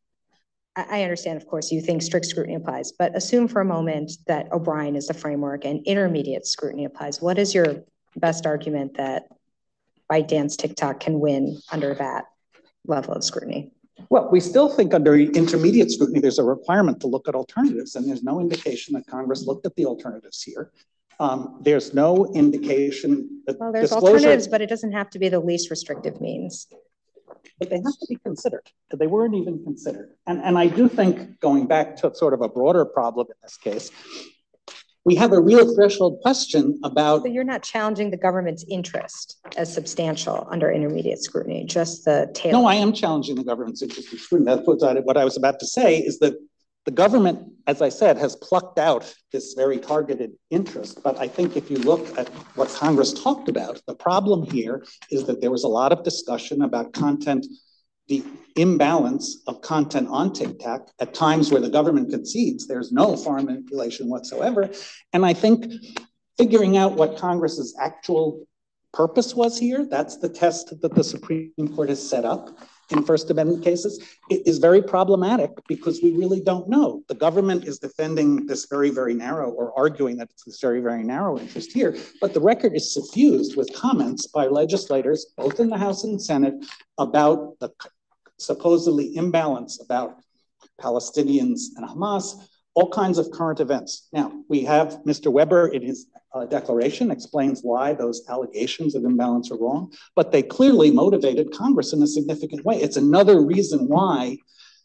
I understand, of course, you think strict scrutiny applies, but assume for a moment that O'Brien is the framework and intermediate scrutiny applies. What is your best argument that ByteDance TikTok can win under that level of scrutiny? Well, we still think under intermediate scrutiny, there's a requirement to look at alternatives, and there's no indication that Congress looked at the alternatives here. There's no indication that there's alternatives, but it doesn't have to be the least restrictive means. But they have to be considered. They weren't even considered. And I do think, going back to sort of a broader problem in this case, we have a real threshold question about— So you're not challenging the government's interest as substantial under intermediate scrutiny, just the tail. No, I am challenging the government's interest in scrutiny. That's what I was about to say, is that the government, as I said, has plucked out this very targeted interest. But I think if you look at what Congress talked about, the problem here is that there was a lot of discussion about content, the imbalance of content on TikTok at times where the government concedes there's no foreign manipulation whatsoever. And I think figuring out what Congress's actual purpose was here, that's the test that the Supreme Court has set up in First Amendment cases, it is very problematic because we really don't know. The government is defending this very, very narrow, or arguing that it's this very, very narrow interest here, but the record is suffused with comments by legislators, both in the House and Senate, about the supposedly imbalance about Palestinians and Hamas, all kinds of current events. Now, we have Mr. Weber in his declaration explains why those allegations of imbalance are wrong, but they clearly motivated Congress in a significant way. It's another reason why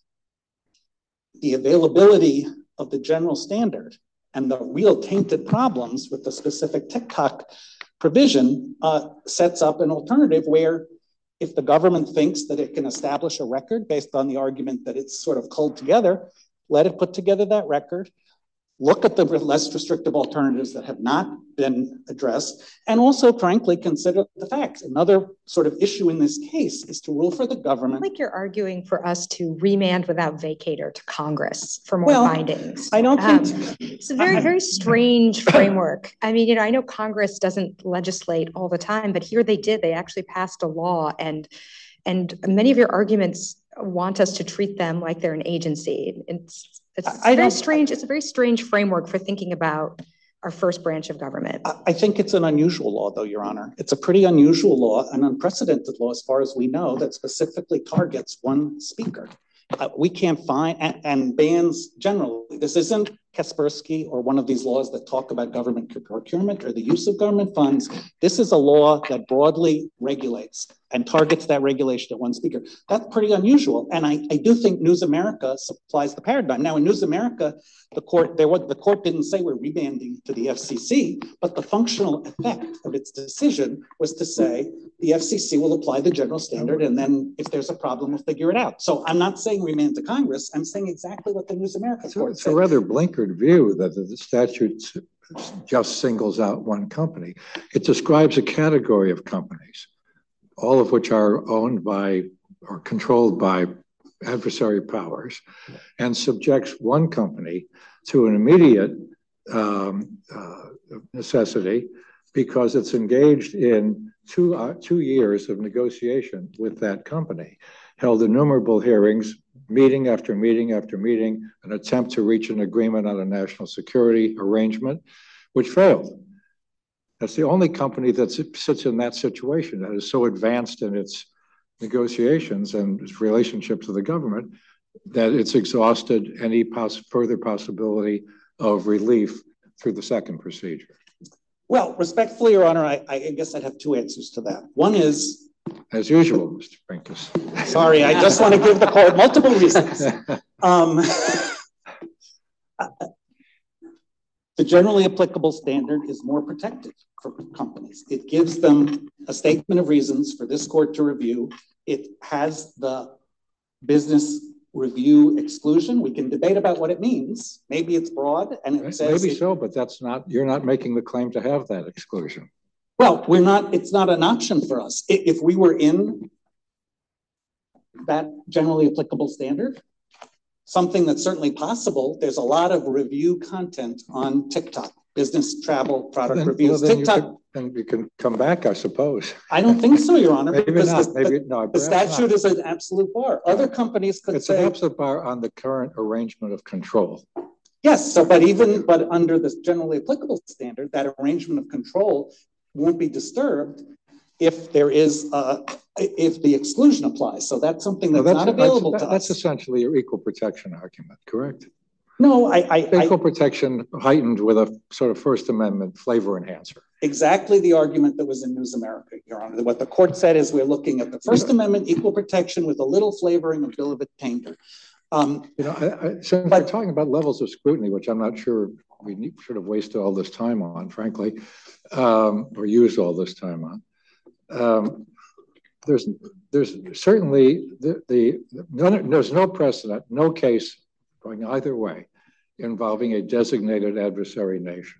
the availability of the general standard and the real tainted problems with the specific TikTok provision sets up an alternative where if the government thinks that it can establish a record based on the argument that it's sort of culled together, let it put together that record, look at the less restrictive alternatives that have not been addressed, and also, frankly, consider the facts. Another sort of issue in this case is to rule for the government. Like you're arguing for us to remand without vacator to Congress for more findings. I don't think it's a very, very strange framework. I mean, I know Congress doesn't legislate all the time, but here they did. They actually passed a law, and many of your arguments want us to treat them like they're an agency. It's very strange. It's a very strange framework for thinking about our first branch of government. I think it's an unusual law, though, Your Honor. It's a pretty unusual law, an unprecedented law, as far as we know, that specifically targets one speaker. We can't find, and bans generally. This isn't Kaspersky or one of these laws that talk about government procurement or the use of government funds. This is a law that broadly regulates and targets that regulation at one speaker. That's pretty unusual. And I do think News America supplies the paradigm. Now in News America, the court didn't say we're remanding to the FCC, but the functional effect of its decision was to say the FCC will apply the general standard, and then if there's a problem, we'll figure it out. So I'm not saying remand to Congress. I'm saying exactly what the News America court said. It's a rather blinkered view that the statute just singles out one company. It describes a category of companies, all of which are owned by or controlled by adversary powers, and subjects one company to an immediate necessity because it's engaged in 2 years of negotiation with that company, held innumerable hearings, meeting after meeting after meeting, an attempt to reach an agreement on a national security arrangement, which failed. That's the only company that sits in that situation, that is so advanced in its negotiations and its relationship to the government that it's exhausted any further possibility of relief through the second procedure. Well, respectfully, Your Honor, I guess I'd have two answers to that. One is, as usual, Mr. Pincus. Sorry, I just want to give the court multiple reasons. The generally applicable standard is more protective for companies. It gives them a statement of reasons for this court to review. It has the business review exclusion. We can debate about what it means. Maybe it's broad and it says— Maybe so, but that's not, you're not making the claim to have that exclusion. Well, we're not, it's not an option for us. If we were in that generally applicable standard, something that's certainly possible, there's a lot of review content on TikTok, business travel product reviews. Well, TikTok. Then you can come back, I suppose. I don't think so, Your Honor. Maybe not. The statute is an absolute bar. Other companies could say— It's an absolute bar on the current arrangement of control. Yes, so but under this generally applicable standard, that arrangement of control won't be disturbed if there is if the exclusion applies. So that's something that's not available to us. That's essentially your equal protection argument, correct? No, equal protection heightened with a sort of First Amendment flavor enhancer. Exactly the argument that was in News America, Your Honor. What the court said is we're looking at the First Amendment equal protection with a little flavoring of bill of attainder. Since we're talking about levels of scrutiny, which I'm not sure we should have wasted all this time on, frankly, or used all this time on. There's certainly there's no precedent, no case going either way involving a designated adversary nation.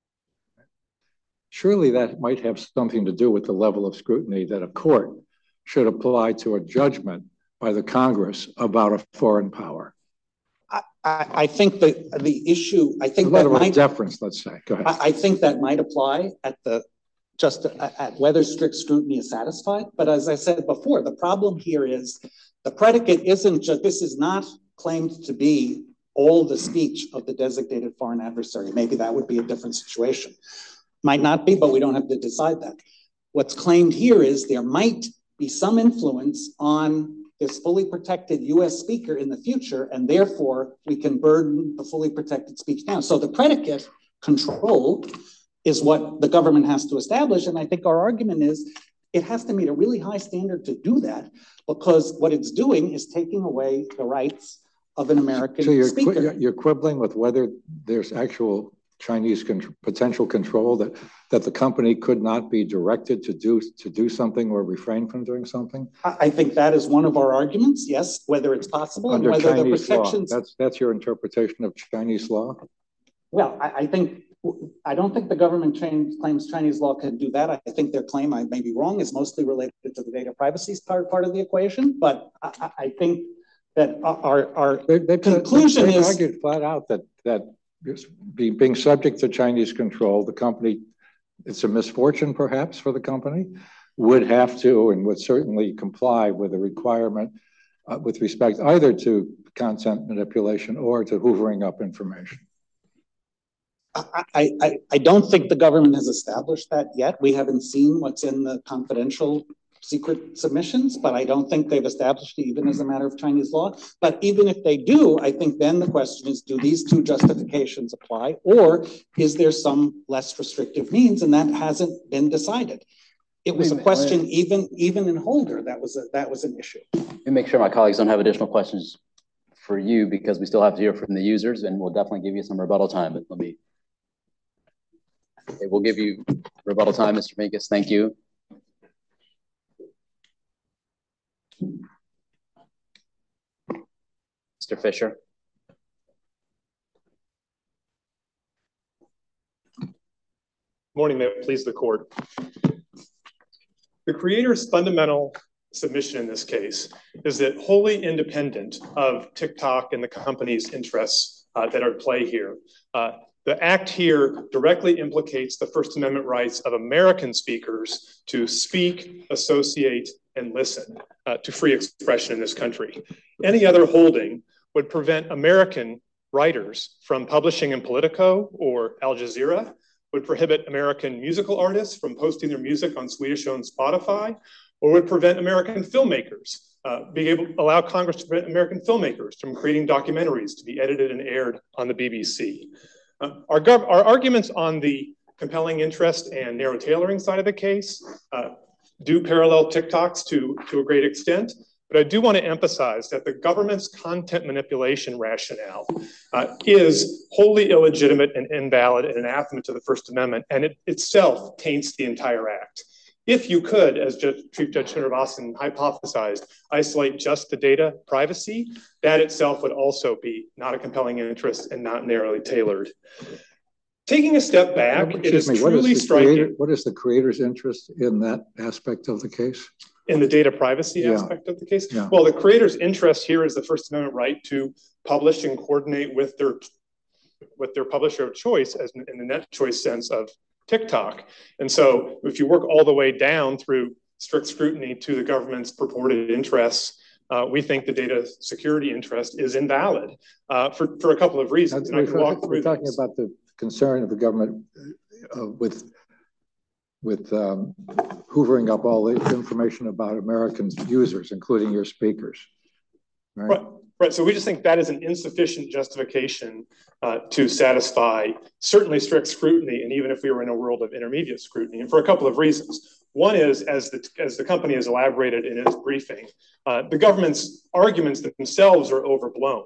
Surely that might have something to do with the level of scrutiny that a court should apply to a judgment by the Congress about a foreign power. I think that the issue, I think a level of deference, let's say. Go ahead. I think that might apply at whether strict scrutiny is satisfied. But as I said before, the problem here is the predicate isn't just, this is not claimed to be all the speech of the designated foreign adversary. Maybe that would be a different situation. Might not be, but we don't have to decide that. What's claimed here is there might be some influence on this fully protected US speaker in the future, and therefore we can burden the fully protected speech now. So the predicate control is what the government has to establish. And I think our argument is it has to meet a really high standard to do that, because what it's doing is taking away the rights of an American speaker. So you're quibbling with whether there's actual Chinese potential control that the company could not be directed to do something or refrain from doing something? I think that is one of our arguments, yes, whether it's possible under and whether Chinese the protections— law. That's your interpretation of Chinese law? Well, I don't think the government claims Chinese law can do that. I think their claim, I may be wrong, is mostly related to the data privacy part of the equation. But I think that our conclusion is— They've argued flat out that being subject to Chinese control, the company, it's a misfortune perhaps for the company, would have to and would certainly comply with a requirement with respect either to content manipulation or to hoovering up information. I don't think the government has established that yet. We haven't seen what's in the confidential secret submissions, but I don't think they've established it even as a matter of Chinese law. But even if they do, I think then the question is, do these two justifications apply, or is there some less restrictive means? And that hasn't been decided. It was a question even in Holder that was an issue. Let me make sure my colleagues don't have additional questions for you, because we still have to hear from the users, and we'll definitely give you some rebuttal time. But okay, we'll give you rebuttal time, Mr. Pincus. Thank you. Mr. Fisher. Morning, may it please the court. The creator's fundamental submission in this case is that wholly independent of TikTok and the company's interests that are at play here, the act here directly implicates the First Amendment rights of American speakers to speak, associate, and listen to free expression in this country. Any other holding would prevent American writers from publishing in Politico or Al Jazeera, would prohibit American musical artists from posting their music on Swedish-owned Spotify, or would prevent American filmmakers, allow Congress to prevent American filmmakers from creating documentaries to be edited and aired on the BBC. Our arguments on the compelling interest and narrow tailoring side of the case do parallel TikTok's to a great extent, but I do want to emphasize that the government's content manipulation rationale is wholly illegitimate and invalid and anathema to the First Amendment, and it itself taints the entire act. If you could, as Chief Judge Srinivasan hypothesized, isolate just the data privacy, that itself would also be not a compelling interest and not narrowly tailored. Taking a step back, it is truly striking. What is the creator's interest in that aspect of the case? In the data privacy aspect of the case? Yeah. Well, the creator's interest here is the First Amendment right to publish and coordinate with their publisher of choice, as in the net choice sense of TikTok. And so if you work all the way down through strict scrutiny to the government's purported interests, we think the data security interest is invalid for a couple of reasons. And I can walk through. We're talking about the concern of the government with hoovering up all the information about American users, including your speakers. Right? Right. So we just think that is an insufficient justification to satisfy certainly strict scrutiny, and even if we were in a world of intermediate scrutiny, and for a couple of reasons. One is, as the company has elaborated in its briefing, the government's arguments themselves are overblown.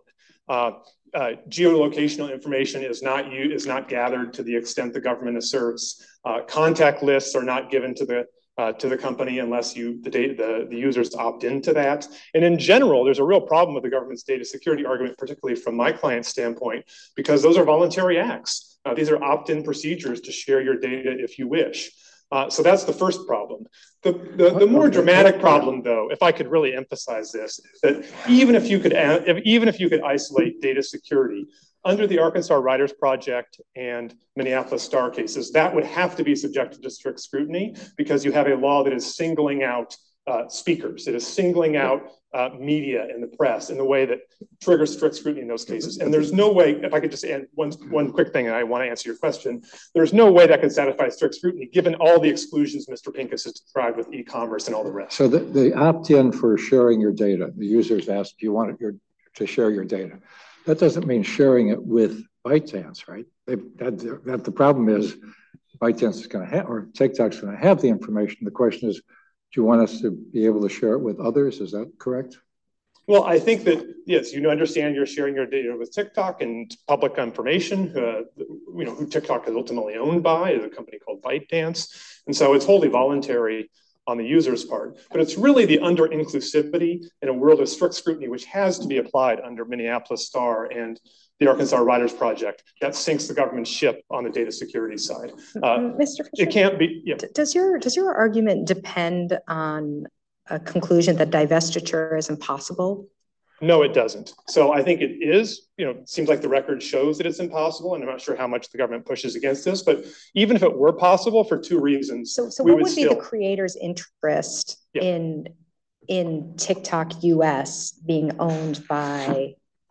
Geolocational information is not gathered to the extent the government asserts. Contact lists are not given to the company unless the users opt into that. And in general, there's a real problem with the government's data security argument, particularly from my client's standpoint, because those are voluntary acts. These are opt-in procedures to share your data if you wish. So that's the first problem. The more dramatic problem, though, if I could really emphasize this, that even if you could isolate data security under the Arkansas Writers Project and Minneapolis Star cases, that would have to be subjected to strict scrutiny because you have a law that is singling out speakers. It is singling out media and the press in the way that triggers strict scrutiny in those cases. And there's no way, if I could just add one quick thing, and I want to answer your question, there's no way that could satisfy strict scrutiny given all the exclusions Mr. Pincus has described with e-commerce and all the rest. So the opt-in for sharing your data, the users ask, do you want to share your data? That doesn't mean sharing it with ByteDance, right? The problem is ByteDance is going to have, or TikTok's going to have the information. The question is, do you want us to be able to share it with others? Is that correct? Well, I think that, yes, you understand you're sharing your data with TikTok and public information, who TikTok is ultimately owned by is a company called ByteDance. And so it's wholly voluntary on the user's part, but it's really the under-inclusivity in a world of strict scrutiny, which has to be applied under Minneapolis Star and the Arkansas Writers Project, that sinks the government ship on the data security side. Mr. Fisher, it can't be. Yeah. Does your argument depend on a conclusion that divestiture is impossible? No, it doesn't. So I think it is, it seems like the record shows that it's impossible, and I'm not sure how much the government pushes against this, but even if it were possible, for two reasons. So what would be the creator's interest in TikTok US being owned by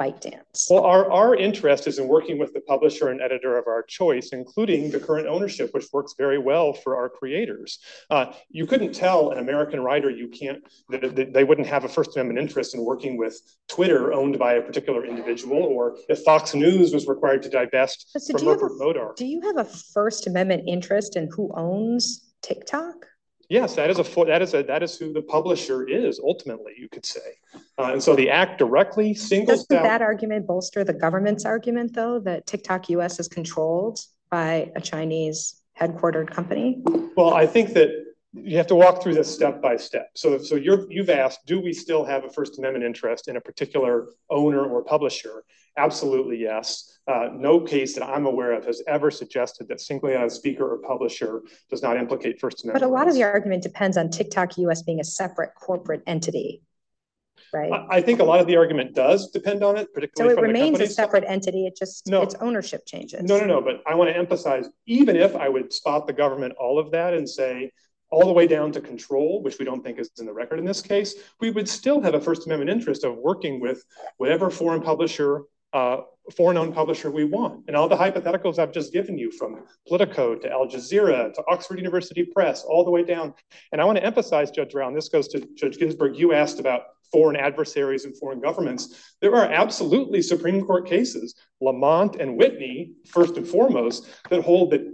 ByteDance? Well, our interest is in working with the publisher and editor of our choice, including the current ownership, which works very well for our creators. You couldn't tell an American writer that they wouldn't have a First Amendment interest in working with Twitter owned by a particular individual, or if Fox News was required to divest from Rupert Murdoch. Do you have a First Amendment interest in who owns TikTok? Yes, that is who the publisher is, ultimately, you could say. And so the act directly singles out. Doesn't that argument bolster the government's argument, though, that TikTok US is controlled by a Chinese headquartered company? Well, I think that you have to walk through this step by step. So you've asked, do we still have a First Amendment interest in a particular owner or publisher? Absolutely, yes. No case that I'm aware of has ever suggested that singling out a speaker or publisher does not implicate First Amendment. But a lot of the argument depends on TikTok US being a separate corporate entity, right? I think a lot of the argument does depend on it, particularly from the company. So it remains a separate entity, its ownership changes. No, but I want to emphasize, even if I would spot the government all of that and say, all the way down to control, which we don't think is in the record in this case, we would still have a First Amendment interest of working with whatever foreign owned publisher we want. And all the hypotheticals I've just given you, from Politico to Al Jazeera to Oxford University Press, all the way down. And I want to emphasize, Judge Rao, and this goes to Judge Ginsburg, you asked about foreign adversaries and foreign governments. There are absolutely Supreme Court cases, Lamont and Whitney, first and foremost, that hold that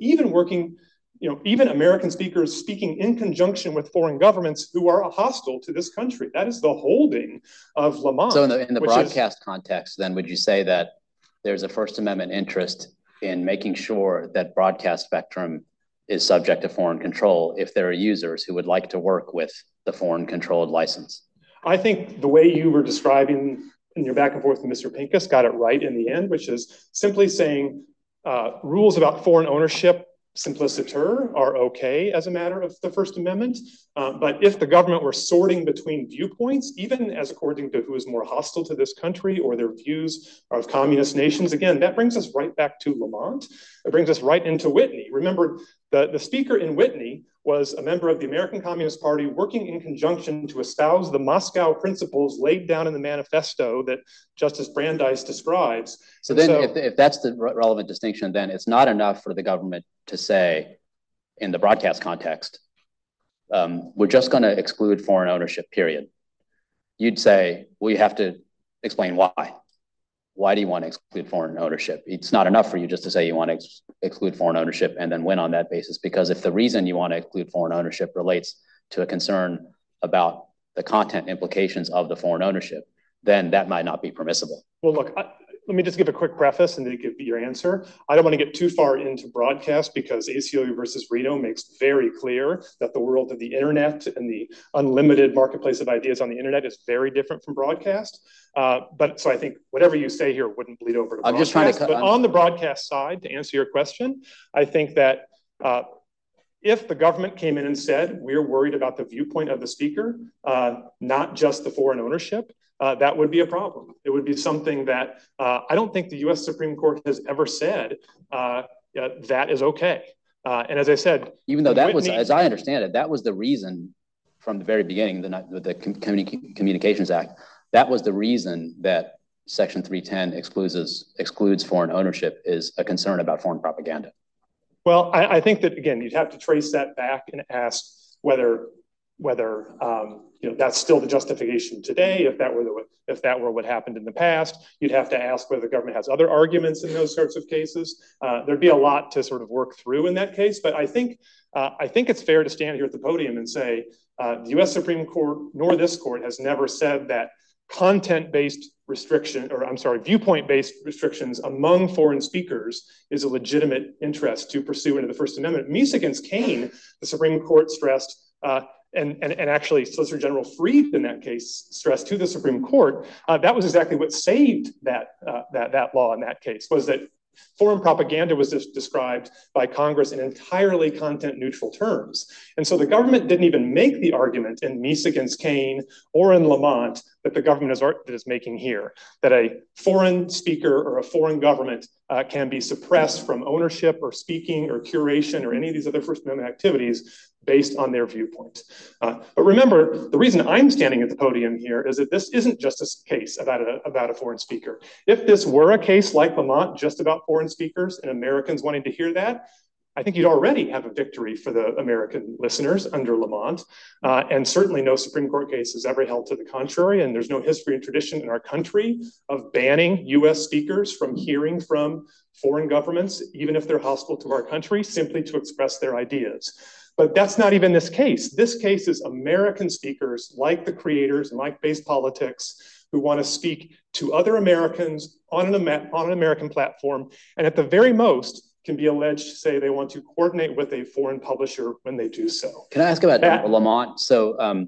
even American speakers speaking in conjunction with foreign governments who are hostile to this country. That is the holding of Lamont. So in the broadcast context, then, would you say that there's a First Amendment interest in making sure that broadcast spectrum is subject to foreign control if there are users who would like to work with the foreign controlled license? I think the way you were describing in your back and forth with Mr. Pincus got it right in the end, which is simply saying rules about foreign ownership simpliciter are okay as a matter of the First Amendment. But if the government were sorting between viewpoints, even as according to who is more hostile to this country or their views of communist nations, again, that brings us right back to Lamont. It brings us right into Whitney. Remember, the speaker in Whitney was a member of the American Communist Party working in conjunction to espouse the Moscow principles laid down in the manifesto that Justice Brandeis describes. So if that's the relevant distinction, then it's not enough for the government to say, in the broadcast context, we're just going to exclude foreign ownership, period. You'd say, well, you have to explain why. Why do you want to exclude foreign ownership? It's not enough for you just to say you want to exclude foreign ownership and then win on that basis, because if the reason you want to exclude foreign ownership relates to a concern about the content implications of the foreign ownership, then that might not be permissible. Well, look, let me just give a quick preface and then give your answer. I don't want to get too far into broadcast because ACLU versus Reno makes very clear that the world of the internet and the unlimited marketplace of ideas on the internet is very different from broadcast. But so I think whatever you say here wouldn't bleed over to broadcast. I'm just trying to but on the broadcast side, to answer your question, I think that if the government came in and said, we're worried about the viewpoint of the speaker, not just the foreign ownership, that would be a problem. It would be something that I don't think the US Supreme Court has ever said that is okay. And as I said, even though that was, as I understand it, that was the reason from the very beginning, the Communications Act, that was the reason that Section 310 excludes foreign ownership, is a concern about foreign propaganda. Well, I think that, again, you'd have to trace that back and ask whether that's still the justification today. If that were what happened in the past, you'd have to ask whether the government has other arguments in those sorts of cases. There'd be a lot to sort of work through in that case. But I think it's fair to stand here at the podium and say the U.S. Supreme Court nor this court has never said that content-based restriction, or I'm sorry, viewpoint-based restrictions among foreign speakers is a legitimate interest to pursue under the First Amendment. Meese against Kane, the Supreme Court stressed, and actually Solicitor General Freed in that case stressed to the Supreme Court, that was exactly what saved that law in that case, was that foreign propaganda was described by Congress in entirely content-neutral terms. And so the government didn't even make the argument in Meese against Kane or in Lamont that the government is making here, that a foreign speaker or a foreign government can be suppressed from ownership or speaking or curation or any of these other First Amendment activities based on their viewpoint. But remember, the reason I'm standing at the podium here is that this isn't just a case about a foreign speaker. If this were a case like Lamont, just about foreign speakers and Americans wanting to hear that, I think you'd already have a victory for the American listeners under Lamont. And certainly no Supreme Court case has ever held to the contrary. And there's no history and tradition in our country of banning US speakers from hearing from foreign governments, even if they're hostile to our country, simply to express their ideas. But that's not even this case. This case is American speakers like the creators and like Base Politics who want to speak to other Americans on an American platform. And at the very most, can be alleged to say they want to coordinate with a foreign publisher when they do so. Can I ask about Lamont? So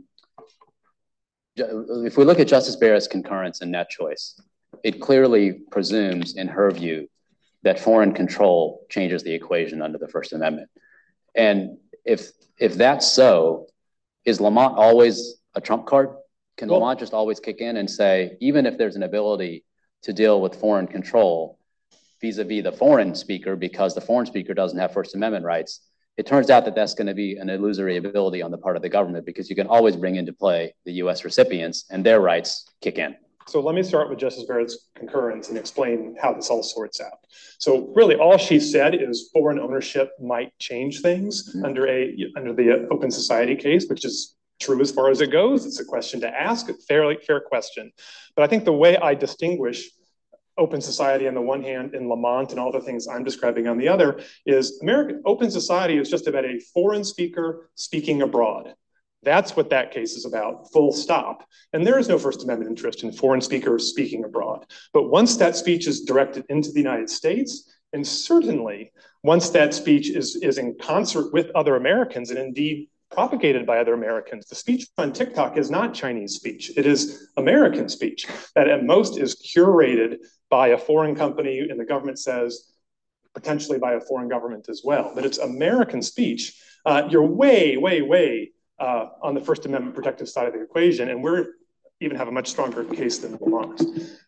if we look at Justice Barrett's concurrence in Net Choice, it clearly presumes, in her view, that foreign control changes the equation under the First Amendment. And if that's so, is Lamont always a trump card? Can Lamont just always kick in and say, even if there's an ability to deal with foreign control vis-a-vis the foreign speaker, because the foreign speaker doesn't have First Amendment rights, it turns out that that's going to be an illusory ability on the part of the government, because you can always bring into play the US recipients and their rights kick in. So let me start with Justice Barrett's concurrence and explain how this all sorts out. So really all she said is foreign ownership might change things under the Open Society case, which is true as far as it goes. It's a question to ask, a fair question. But I think the way I distinguish Open Society on the one hand and Lamont and all the things I'm describing on the other is Open Society is just about a foreign speaker speaking abroad. That's what that case is about, full stop. And there is no First Amendment interest in foreign speakers speaking abroad. But once that speech is directed into the United States, and certainly once that speech is in concert with other Americans and indeed propagated by other Americans, the speech on TikTok is not Chinese speech. It is American speech that at most is curated by a foreign company, and the government says potentially by a foreign government as well. But it's American speech. You're way, way, way on the First Amendment protective side of the equation, and we're even have a much stronger case than Lamont.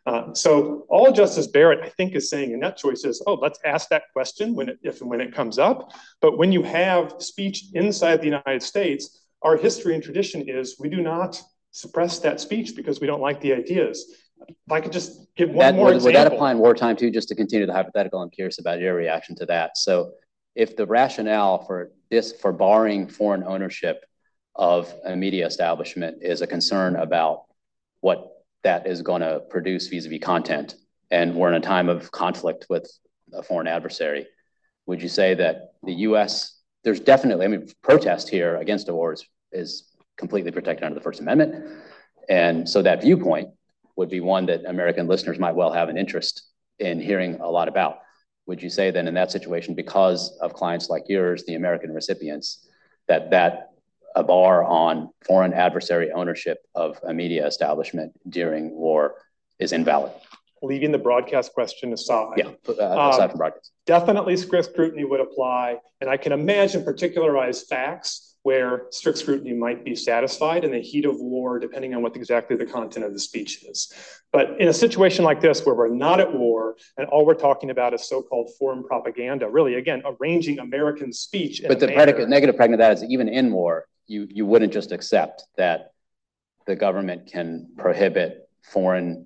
So all Justice Barrett, I think, is saying in that choice is, oh, let's ask that question if and when it comes up. But when you have speech inside the United States, our history and tradition is we do not suppress that speech because we don't like the ideas. If I could just give one more example. Would that apply in wartime too, just to continue the hypothetical? I'm curious about your reaction to that. So if the rationale for barring foreign ownership of a media establishment is a concern about what that is going to produce vis-a-vis content, and we're in a time of conflict with a foreign adversary, would you say that the US, there's definitely, protest here against a war is completely protected under the First Amendment. And so that viewpoint would be one that American listeners might well have an interest in hearing a lot about. Would you say then in that situation, because of clients like yours, the American recipients, that a bar on foreign adversary ownership of a media establishment during war is invalid? Leaving the broadcast question aside. Yeah, aside from broadcast. Definitely strict scrutiny would apply. And I can imagine particularized facts where strict scrutiny might be satisfied in the heat of war, depending on what exactly the content of the speech is. But in a situation like this, where we're not at war, and all we're talking about is so-called foreign propaganda, really, again, arranging American speech. But the negative predicate of that is even in war, you wouldn't just accept that the government can prohibit foreign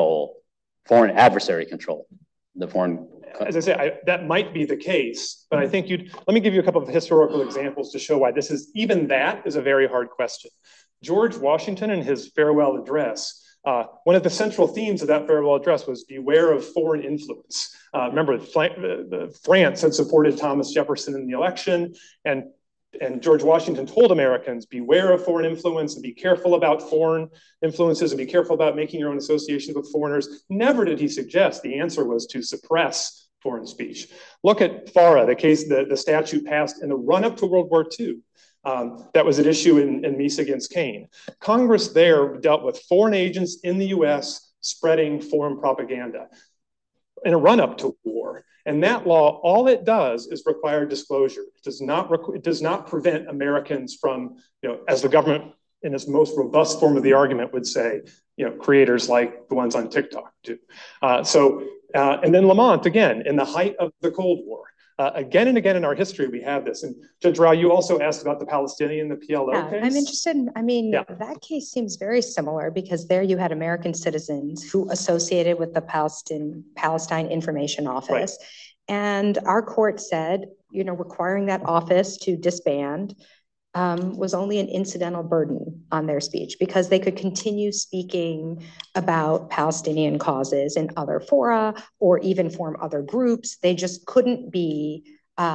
adversary control, As I say, that might be the case, but I think let me give you a couple of historical examples to show why even that is a very hard question. George Washington, in his farewell address, one of the central themes of that farewell address was beware of foreign influence. Remember, France had supported Thomas Jefferson in the election, and George Washington told Americans, beware of foreign influence and be careful about foreign influences and be careful about making your own associations with foreigners. Never did he suggest the answer was to suppress foreign speech. Look at FARA, the statute passed in the run-up to World War II. That was at issue in Meese against Kane. Congress there dealt with foreign agents in the US spreading foreign propaganda in a run-up to war. And that law, all it does is require disclosure. It does not prevent Americans from, as the government in its most robust form of the argument would say, creators like the ones on TikTok do. And then Lamont, again, in the height of the Cold War, Again and again in our history, we have this. And Judge Rao, you also asked about the Palestinian, the PLO case. I'm interested that case seems very similar because there you had American citizens who associated with the Palestine Information Office. Right. And our court said, requiring that office to disband was only an incidental burden on their speech because they could continue speaking about Palestinian causes in other fora or even form other groups. They just couldn't be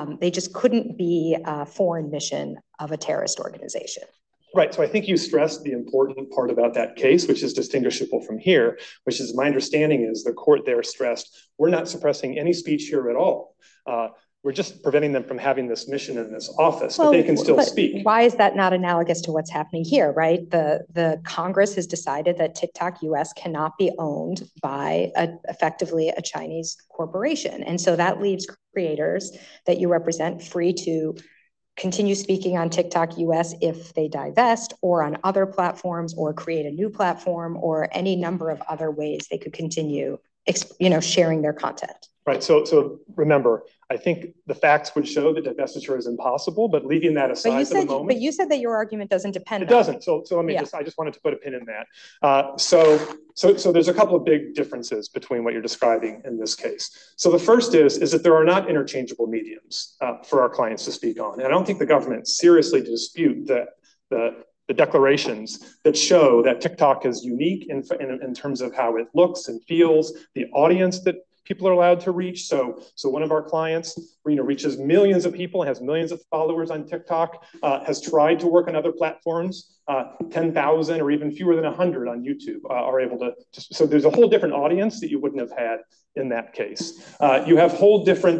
a foreign mission of a terrorist organization. Right. So I think you stressed the important part about that case, which is distinguishable from here, which is my understanding is the court there stressed, we're not suppressing any speech here at all. We're just preventing them from having this mission in this office, but they can still speak. Why is that not analogous to what's happening here, right? The Congress has decided that TikTok US cannot be owned by effectively a Chinese corporation. And so that leaves creators that you represent free to continue speaking on TikTok US if they divest or on other platforms or create a new platform or any number of other ways they could continue sharing their content. Right. So remember, I think the facts would show that divestiture is impossible, but leaving that aside for the moment. But you said that your argument doesn't depend on it. It doesn't. So let me I just wanted to put a pin in that. So there's a couple of big differences between what you're describing in this case. So the first is that there are not interchangeable mediums for our clients to speak on. And I don't think the government seriously dispute the declarations that show that TikTok is unique in terms of how it looks and feels, the audience that people are allowed to reach. So one of our clients, reaches millions of people, has millions of followers on TikTok, has tried to work on other platforms, 10,000 or even fewer than 100 on YouTube are able to. So there's a whole different audience that you wouldn't have had in that case. You have whole different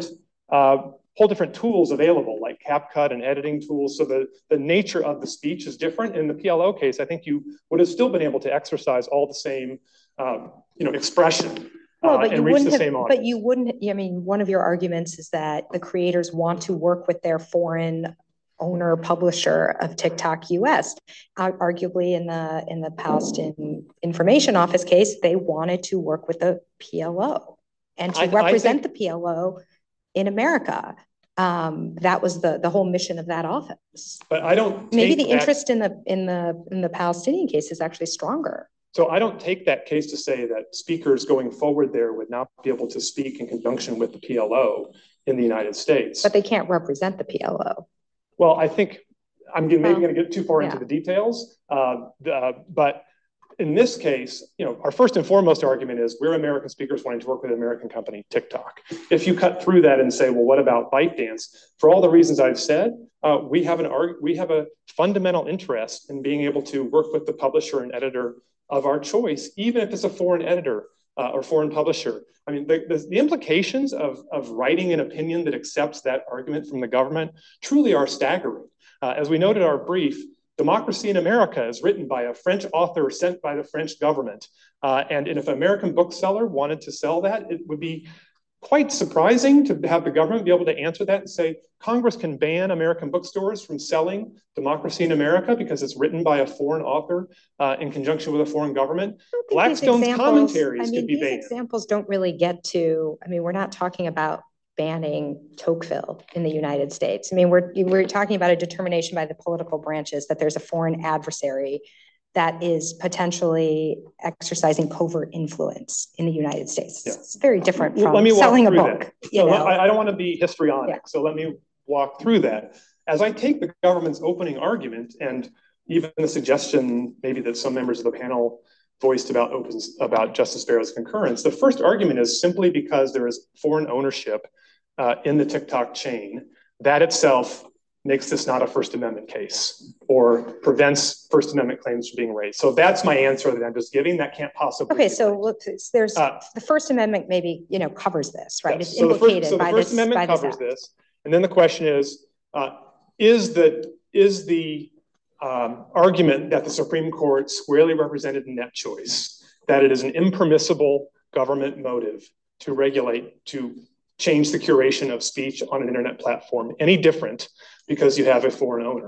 tools available, like CapCut and editing tools. So the nature of the speech is different. In the PLO case, I think you would have still been able to exercise all the same, expression. And reach the same audience. But you wouldn't, one of your arguments is that the creators want to work with their foreign owner publisher of TikTok US. Arguably in the Palestine Information Office case, they wanted to work with the PLO and to represent the PLO in America. That was the whole mission of that office. But I don't maybe the interest in the Palestinian case is actually stronger. So I don't take that case to say that speakers going forward there would not be able to speak in conjunction with the PLO in the United States. But they can't represent the PLO. Well, I think I'm maybe going to get too far into the details. But in this case, our first and foremost argument is we're American speakers wanting to work with an American company, TikTok. If you cut through that and say, well, what about ByteDance? For all the reasons I've said, we have a fundamental interest in being able to work with the publisher and editor of our choice, even if it's a foreign editor or foreign publisher. I mean, the implications of writing an opinion that accepts that argument from the government truly are staggering. As we noted in our brief, Democracy in America is written by a French author sent by the French government. And if an American bookseller wanted to sell that, it would be quite surprising to have the government be able to answer that and say, Congress can ban American bookstores from selling Democracy in America because it's written by a foreign author in conjunction with a foreign government. Blackstone's commentaries could be banned. These examples don't really get to, we're not talking about banning Tocqueville in the United States. We're talking about a determination by the political branches that there's a foreign adversary that is potentially exercising covert influence in the United States. Yeah. It's very different from selling a book. I don't want to be histrionic, so let me walk through that. As I take the government's opening argument and even the suggestion maybe that some members of the panel voiced about Justice Barrett's concurrence, the first argument is simply because there is foreign ownership in the TikTok chain. That itself makes this not a First Amendment case or prevents First Amendment claims from being raised. So that's my answer that I'm just giving. That can't possibly be so there's the First Amendment maybe, covers this, right? Yes. It's implicated by the First Amendment covers this. And then the question is the argument that the Supreme Court squarely represented in that choice, that it is an impermissible government motive to regulate, to change the curation of speech on an internet platform any different because you have a foreign owner.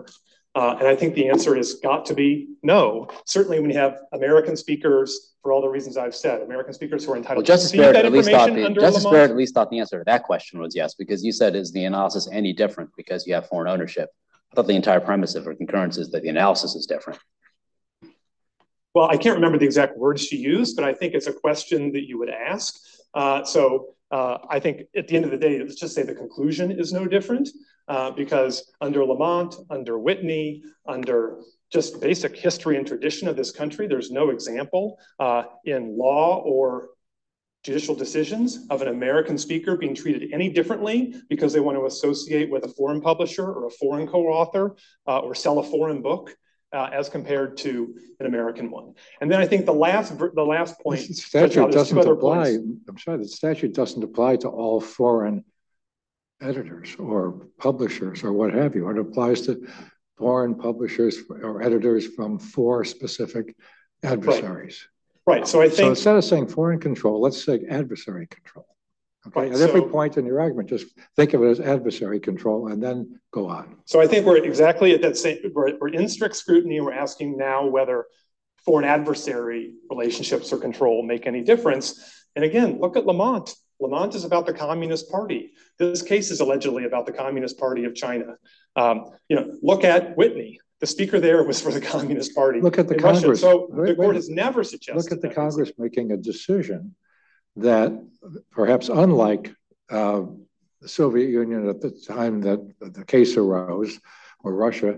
And I think the answer has got to be no. Certainly when you have American speakers, for all the reasons I've said, American speakers who are entitled to see that information under Justice Barrett at least thought the answer to that question was yes, because you said, is the analysis any different because you have foreign ownership? I thought the entire premise of her concurrence is that the analysis is different. Well, I can't remember the exact words she used, but I think it's a question that you would ask. I think at the end of the day, let's just say the conclusion is no different because under Lamont, under Whitney, under just basic history and tradition of this country, there's no example in law or judicial decisions of an American speaker being treated any differently because they want to associate with a foreign publisher or a foreign co-author or sell a foreign book. As compared to an American one. And then I think the last point. The statute doesn't apply. I'm sorry, the statute doesn't apply to all foreign editors or publishers or what have you. It applies to foreign publishers or editors from 4 specific adversaries. Right. So instead of saying foreign control, let's say adversary control. Okay. Right. At every point in your argument, just think of it as adversary control and then go on. So I think we're exactly at that same, we're in strict scrutiny. We're asking now whether foreign adversary relationships or control make any difference. And again, look at Lamont. Lamont is about the Communist Party. This case is allegedly about the Communist Party of China. Look at Whitney. The speaker there was for the Communist Party. Look at the Congress. So the court has never suggested. Look at the Congress making a decision that perhaps unlike the Soviet Union at the time that the case arose, or Russia,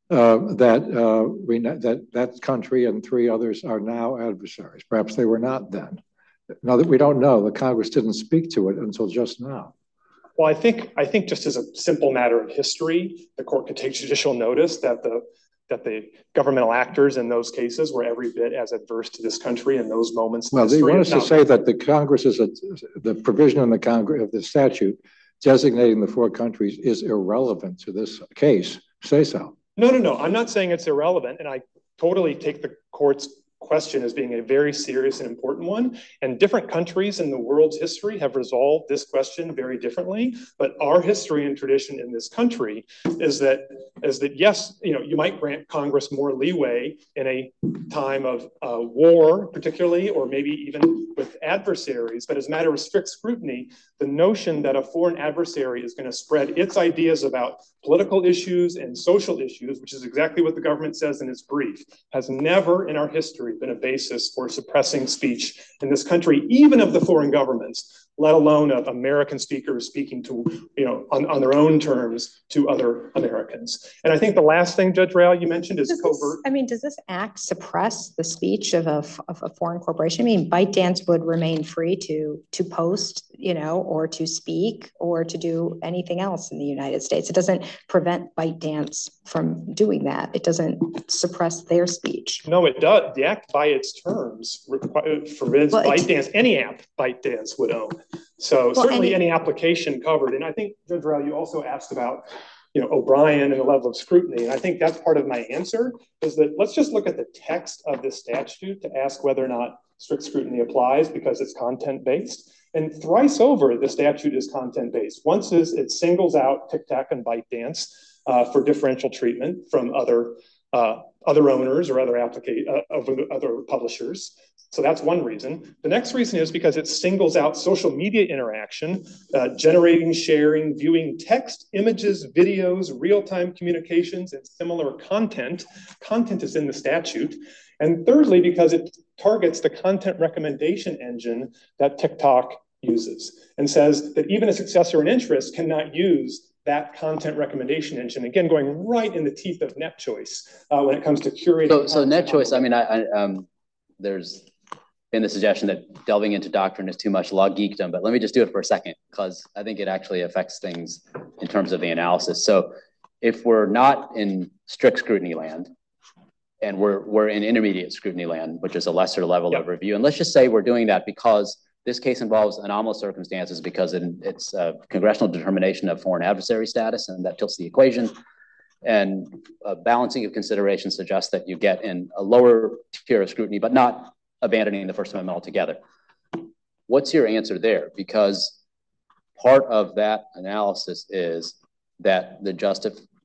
that country and 3 others are now adversaries. Perhaps they were not then. Now that we don't know, the Congress didn't speak to it until just now. Well, I think just as a simple matter of history, the court could take judicial notice that the governmental actors in those cases were every bit as adverse to this country in those moments. Well, they want us to say that the Congress is the provision in the Congress of the statute designating the 4 countries is irrelevant to this case. Say so. No. I'm not saying it's irrelevant, and I totally take the court's question as being a very serious and important one. And different countries in the world's history have resolved this question very differently. But our history and tradition in this country is that yes, you might grant Congress more leeway in a time of war, particularly, or maybe even with adversaries. But as a matter of strict scrutiny, the notion that a foreign adversary is going to spread its ideas about political issues and social issues, which is exactly what the government says in its brief, has never in our history been a basis for suppressing speech in this country, even of the foreign governments, let alone of American speakers speaking to, on their own terms to other Americans. And I think the last thing, Judge Rail, you mentioned is covert. Does this act suppress the speech of a foreign corporation? ByteDance would remain free to post, or to speak or to do anything else in the United States. It doesn't prevent ByteDance from doing that. It doesn't suppress their speech. No, it does. The act by its terms forbids ByteDance, any app ByteDance would own. So certainly any application covered. And I think, Judge Rail, you also asked about O'Brien and the level of scrutiny. And I think that's part of my answer is that let's just look at the text of the statute to ask whether or not strict scrutiny applies because it's content-based. And thrice over, the statute is content-based. Once it singles out TikTok and ByteDance for differential treatment from other owners or other publishers. So that's one reason. The next reason is because it singles out social media interaction, generating, sharing, viewing text, images, videos, real-time communications, and similar content. Content is in the statute. And thirdly, because it targets the content recommendation engine that TikTok uses and says that even a successor in interest cannot use that content recommendation engine, again, going right in the teeth of NetChoice when it comes to curating. So NetChoice, there's been the suggestion that delving into doctrine is too much law geekdom, but let me just do it for a second because I think it actually affects things in terms of the analysis. So if we're not in strict scrutiny land and we're in intermediate scrutiny land, which is a lesser level of review, and let's just say we're doing that because this case involves anomalous circumstances because it's a congressional determination of foreign adversary status, and that tilts the equation. And a balancing of considerations suggests that you get in a lower tier of scrutiny, but not abandoning the First Amendment altogether. What's your answer there? Because part of that analysis is that the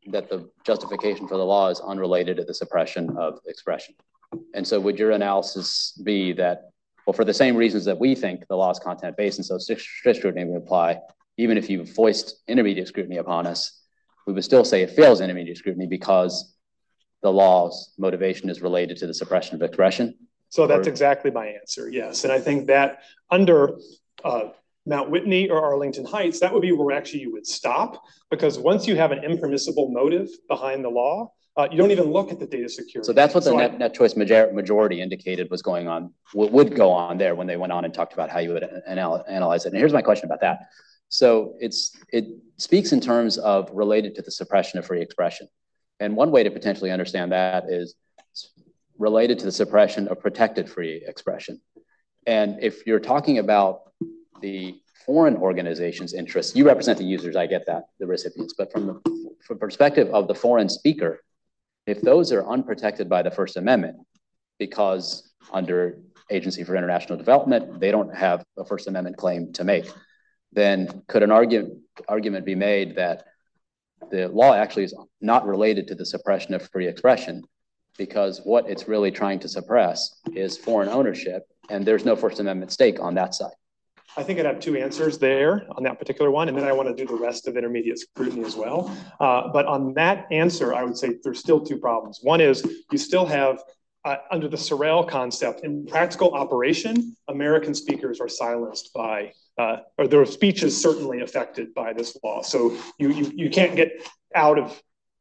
that the justification for the law is unrelated to the suppression of expression. And so would your analysis be that, well, for the same reasons that we think the law is content-based and so strict scrutiny would apply, even if you foist intermediate scrutiny upon us, we would still say it fails intermediate scrutiny because the law's motivation is related to the suppression of expression? So that's exactly my answer, yes. And I think that under Mount Whitney or Arlington Heights, that would be where actually you would stop, because once you have an impermissible motive behind the law, you don't even look at the data security. So that's what the net choice majority indicated was going on, would go on there when they went on and talked about how you would analyze it. And here's my question about that. So it speaks in terms of related to the suppression of free expression. And one way to potentially understand that is related to the suppression of protected free expression. And if you're talking about the foreign organization's interests, you represent the users, I get that, the recipients, but from the perspective of the foreign speaker, if those are unprotected by the First Amendment, because under Agency for International Development, they don't have a First Amendment claim to make, then could an argument be made that the law actually is not related to the suppression of free expression, because what it's really trying to suppress is foreign ownership, and there's no First Amendment stake on that side? I think I'd have two answers there on that particular one, and then I want to do the rest of intermediate scrutiny as well. But on that answer, I would say there's still two problems. One is you still have, under the Sorrell concept, in practical operation, American speakers are silenced by, or their speech is certainly affected by this law. So you can't get out of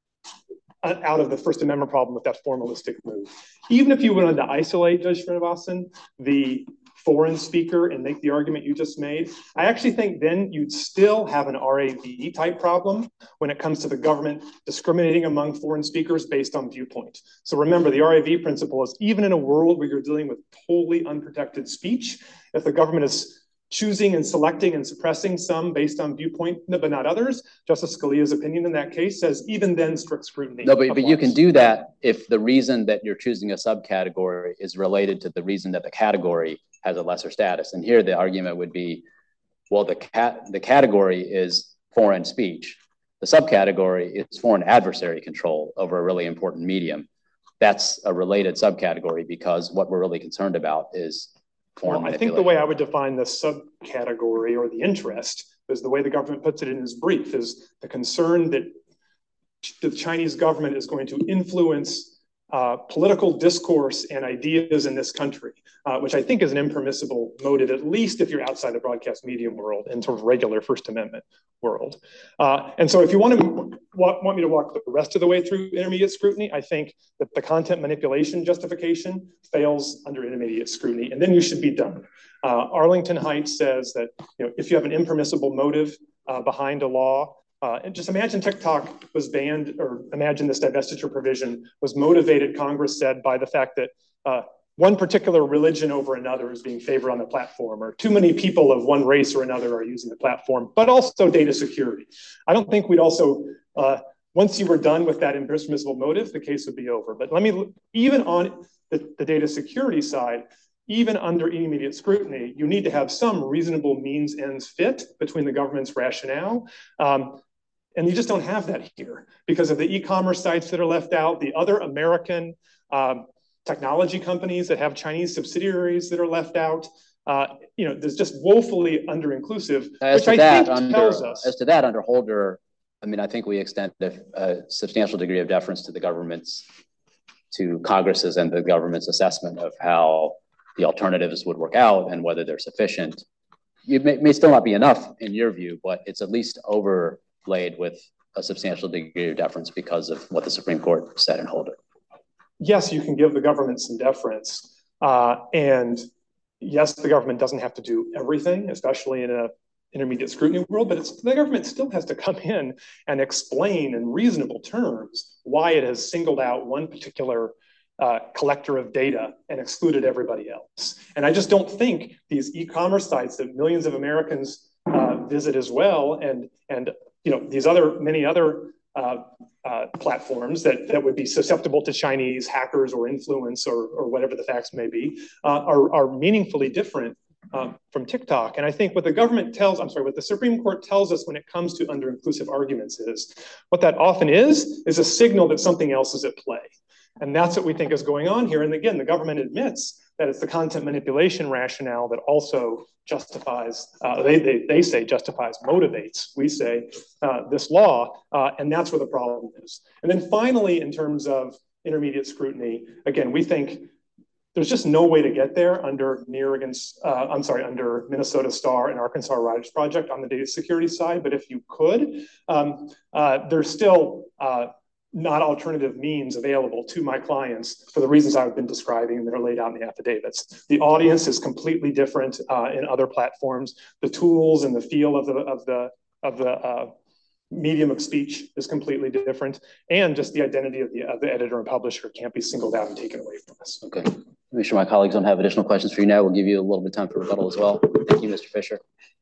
the First Amendment problem with that formalistic move. Even if you wanted to isolate, Judge Srinivasan, the foreign speaker and make the argument you just made, I actually think then you'd still have an RAVE type problem when it comes to the government discriminating among foreign speakers based on viewpoint. So remember, the RAVE principle is even in a world where you're dealing with totally unprotected speech, if the government is choosing and selecting and suppressing some based on viewpoint, but not others, Justice Scalia's opinion in that case says even then strict scrutiny. No, but you can do that if the reason that you're choosing a subcategory is related to the reason that the category has a lesser status. And here the argument would be, well, the category is foreign speech. The subcategory is foreign adversary control over a really important medium. That's a related subcategory because what we're really concerned about is foreign manipulation. I think the way I would define the subcategory or the interest is the way the government puts it in its brief is the concern that the Chinese government is going to influence political discourse and ideas in this country, which I think is an impermissible motive, at least if you're outside the broadcast medium world and sort of regular First Amendment world. And so if you want me to walk the rest of the way through intermediate scrutiny, I think that the content manipulation justification fails under intermediate scrutiny, and then you should be done. Arlington Heights says that if you have an impermissible motive behind a law, and just imagine TikTok was banned, or imagine this divestiture provision was motivated, Congress said, by the fact that one particular religion over another is being favored on the platform, or too many people of one race or another are using the platform, but also data security. I don't think we'd also, once you were done with that impermissible motive, the case would be over. But let me, even on the data security side, even under intermediate scrutiny, you need to have some reasonable means ends fit between the government's rationale. And you just don't have that here because of the e-commerce sites that are left out, the other American technology companies that have Chinese subsidiaries that are left out. There's just woefully under-inclusive, which I think tells us. As to that, under Holder, I mean, I think we extend a substantial degree of deference to Congress's and the government's assessment of how the alternatives would work out and whether they're sufficient. It may still not be enough in your view, but it's at least overlaid with a substantial degree of deference because of what the Supreme Court said in Holder. Yes, you can give the government some deference. And yes, the government doesn't have to do everything, especially in an intermediate scrutiny world, but the government still has to come in and explain in reasonable terms why it has singled out one particular collector of data and excluded everybody else. And I just don't think these e-commerce sites that millions of Americans visit as well, and these many other platforms that would be susceptible to Chinese hackers or influence or whatever the facts may be, are meaningfully different from TikTok. And I think what what the Supreme Court tells us when it comes to under-inclusive arguments is, what that often is a signal that something else is at play. And that's what we think is going on here. And again, the government admits that it's the content manipulation rationale that also justifies, they say justifies, motivates, we say, this law, and that's where the problem is. And then finally, in terms of intermediate scrutiny, again, we think there's just no way to get there under under Minnesota Star and Arkansas Writers Project on the data security side. But if you could, there's still not alternative means available to my clients for the reasons I've been describing and that are laid out in the affidavits. The audience is completely different in other platforms. The tools and the feel of the medium of speech is completely different, and just the identity of the editor and publisher can't be singled out and taken away from us. Okay. Make sure my colleagues don't have additional questions for you now. We'll give you a little bit of time for rebuttal as well. Thank you, Mr. Fisher.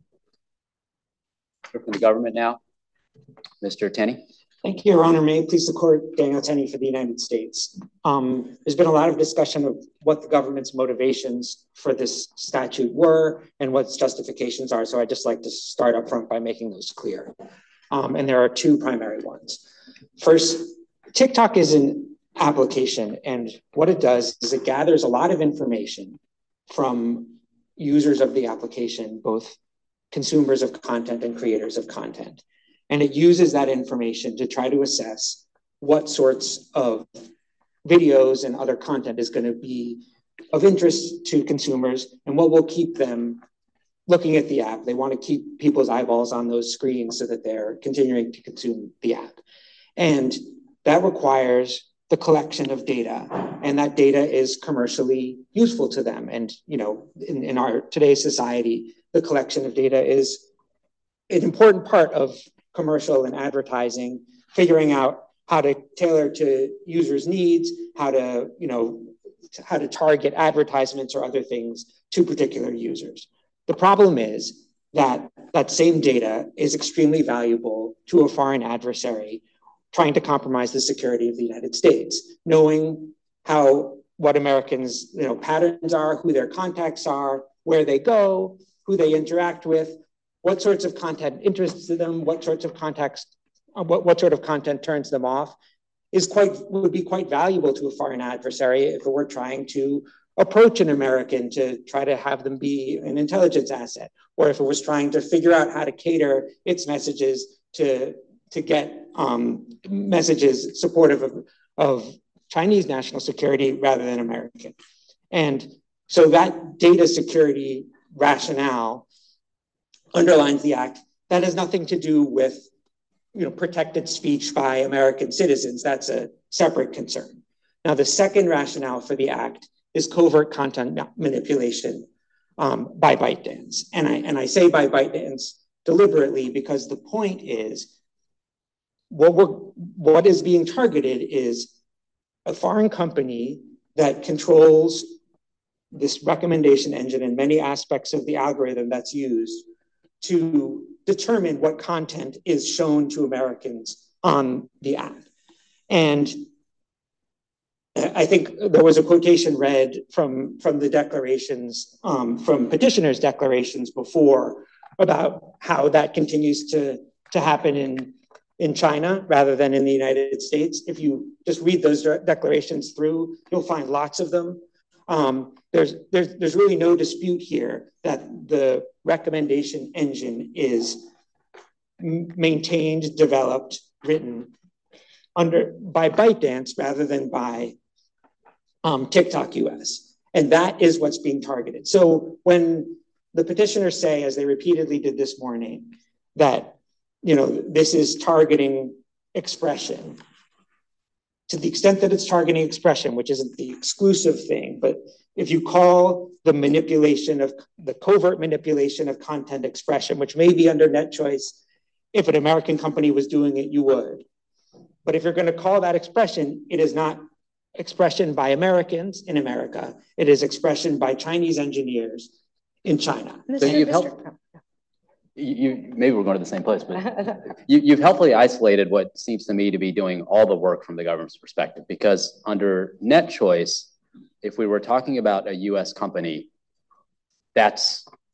From the government now, Mr. Tenney. Thank you, Your Honor. May it please the court, Daniel Tenney for the United States. There's been a lot of discussion of what the government's motivations for this statute were and what its justifications are. So I'd just like to start up front by making those clear. And there are two primary ones. First, TikTok is an application, and what it does is it gathers a lot of information from users of the application, both consumers of content and creators of content. And it uses that information to try to assess what sorts of videos and other content is going to be of interest to consumers and what will keep them looking at the app. They want to keep people's eyeballs on those screens so that they're continuing to consume the app. And that requires the collection of data, and that data is commercially useful to them. And, you know, in our today's society, the collection of data is an important part of commercial and advertising, figuring out how to tailor to users' needs, how to target advertisements or other things to particular users. The problem is that that same data is extremely valuable to a foreign adversary trying to compromise the security of the United States, knowing what Americans' patterns are, who their contacts are, where they go, who they interact with, what sorts of content interests them, what sort of content turns them off, would be quite valuable to a foreign adversary if it were trying to approach an American to try to have them be an intelligence asset, or if it was trying to figure out how to cater its messages to get messages supportive of Chinese national security rather than American. And so that data security rationale underlines the act. That has nothing to do with protected speech by American citizens. That's a separate concern. Now, the second rationale for the act is covert content manipulation by ByteDance. And I say by ByteDance deliberately because the point is what is being targeted is a foreign company that controls this recommendation engine and many aspects of the algorithm that's used to determine what content is shown to Americans on the app. And I think there was a quotation read from the declarations, from petitioners' declarations before about how that continues to happen in China rather than in the United States. If you just read those declarations through, you'll find lots of them. There's really no dispute here that the recommendation engine is maintained, developed, written by ByteDance rather than by TikTok US. And that is what's being targeted. So when the petitioners say, as they repeatedly did this morning, that this is targeting expression, to the extent that it's targeting expression, which isn't the exclusive thing, but if you call the covert manipulation of content expression, which may be under net choice, if an American company was doing it, you would. But if you're going to call that expression, it is not expression by Americans in America. It is expression by Chinese engineers in China. So you've helped. Maybe we're going to the same place, but you've helpfully isolated what seems to me to be doing all the work from the government's perspective, because under net choice, if we were talking about a US company, that's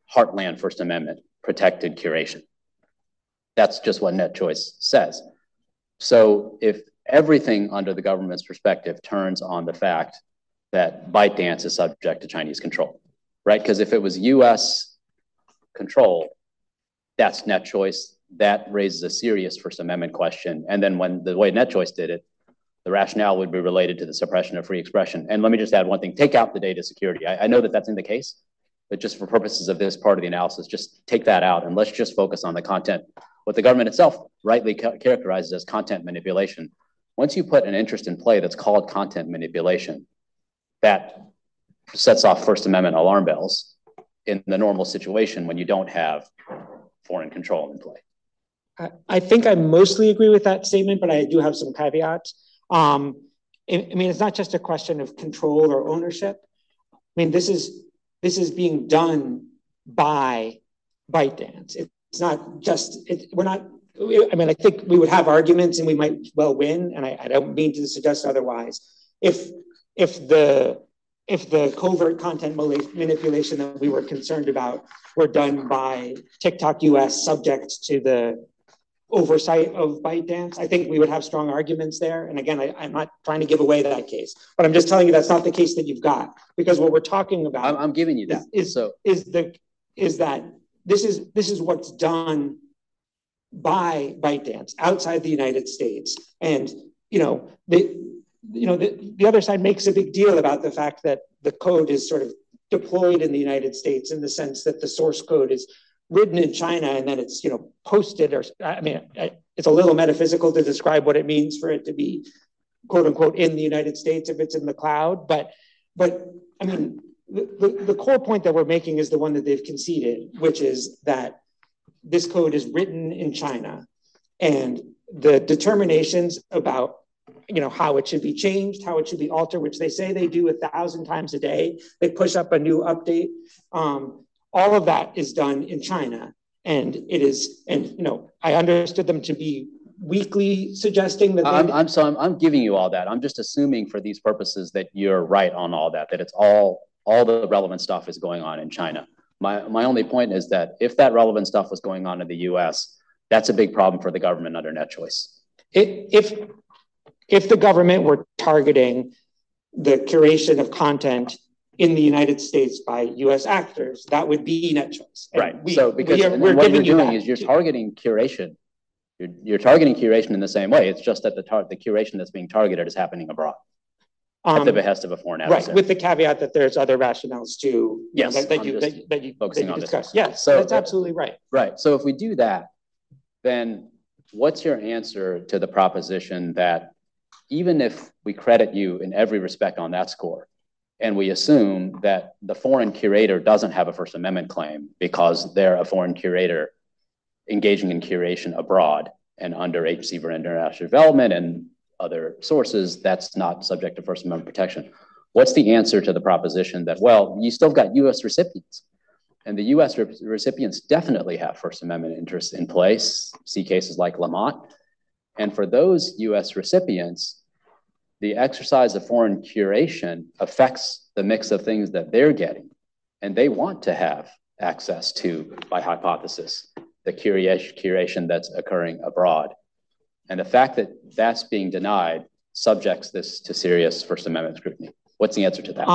heartland First Amendment protected curation. That's just what NetChoice says. So if everything under the government's perspective turns on the fact that ByteDance is subject to Chinese control, right? Because if it was US control, that's NetChoice. That raises a serious First Amendment question. And then when the way NetChoice did it, the rationale would be related to the suppression of free expression. And let me just add one thing, take out the data security. I know that that's in the case, but just for purposes of this part of the analysis, just take that out and let's just focus on the content. What the government itself rightly characterizes as content manipulation. Once you put an interest in play that's called content manipulation, that sets off First Amendment alarm bells in the normal situation when you don't have foreign control in play. I think I mostly agree with that statement, but I do have some caveats. I mean, it's not just a question of control or ownership. I mean, this is being done by ByteDance. It's not just, we're not, I mean, I think we would have arguments and we might well win, and I don't mean to suggest otherwise. If the covert content manipulation that we were concerned about were done by TikTok US subject to the oversight of ByteDance, I think we would have strong arguments there. And again, I'm not trying to give away that case, but I'm just telling you that's not the case that you've got, because what we're talking about, I'm giving you that. is that this is what's done by ByteDance outside the United States. And the other side makes a big deal about the fact that the code is sort of deployed in the United States in the sense that the source code is written in China and then it's posted, or I mean, it's a little metaphysical to describe what it means for it to be quote unquote in the United States if it's in the cloud. But I mean, the core point that we're making is the one that they've conceded, which is that this code is written in China, and the determinations about how it should be changed, how it should be altered, which they say they do 1,000 times a day. They push up a new update. All of that is done in China, and it is. And I understood them to be weakly suggesting that. I'm giving you all that. I'm just assuming for these purposes that you're right on all that. That it's all the relevant stuff is going on in China. My only point is that if that relevant stuff was going on in the U.S., that's a big problem for the government under NetChoice. If the government were targeting the curation of content in the United States by U.S. actors, that would be NetChoice. Right. So because what you're doing is you're targeting curation. You're targeting curation in the same way. It's just that the curation that's being targeted is happening abroad at the behest of a foreign adversary. Right, with the caveat that there's other rationales too. Yes, that you discussed. Yes, so that's absolutely right. Right. So if we do that, then what's your answer to the proposition that even if we credit you in every respect on that score, and we assume that the foreign curator doesn't have a First Amendment claim because they're a foreign curator engaging in curation abroad and under Agency for International Development and other sources, that's not subject to First Amendment protection. What's the answer to the proposition that, well, you still got US recipients, and the US recipients definitely have First Amendment interests in place, see cases like Lamont, and for those US recipients, the exercise of foreign curation affects the mix of things that they're getting, and they want to have access to, by hypothesis, the curation that's occurring abroad. And the fact that that's being denied subjects this to serious First Amendment scrutiny. What's the answer to that?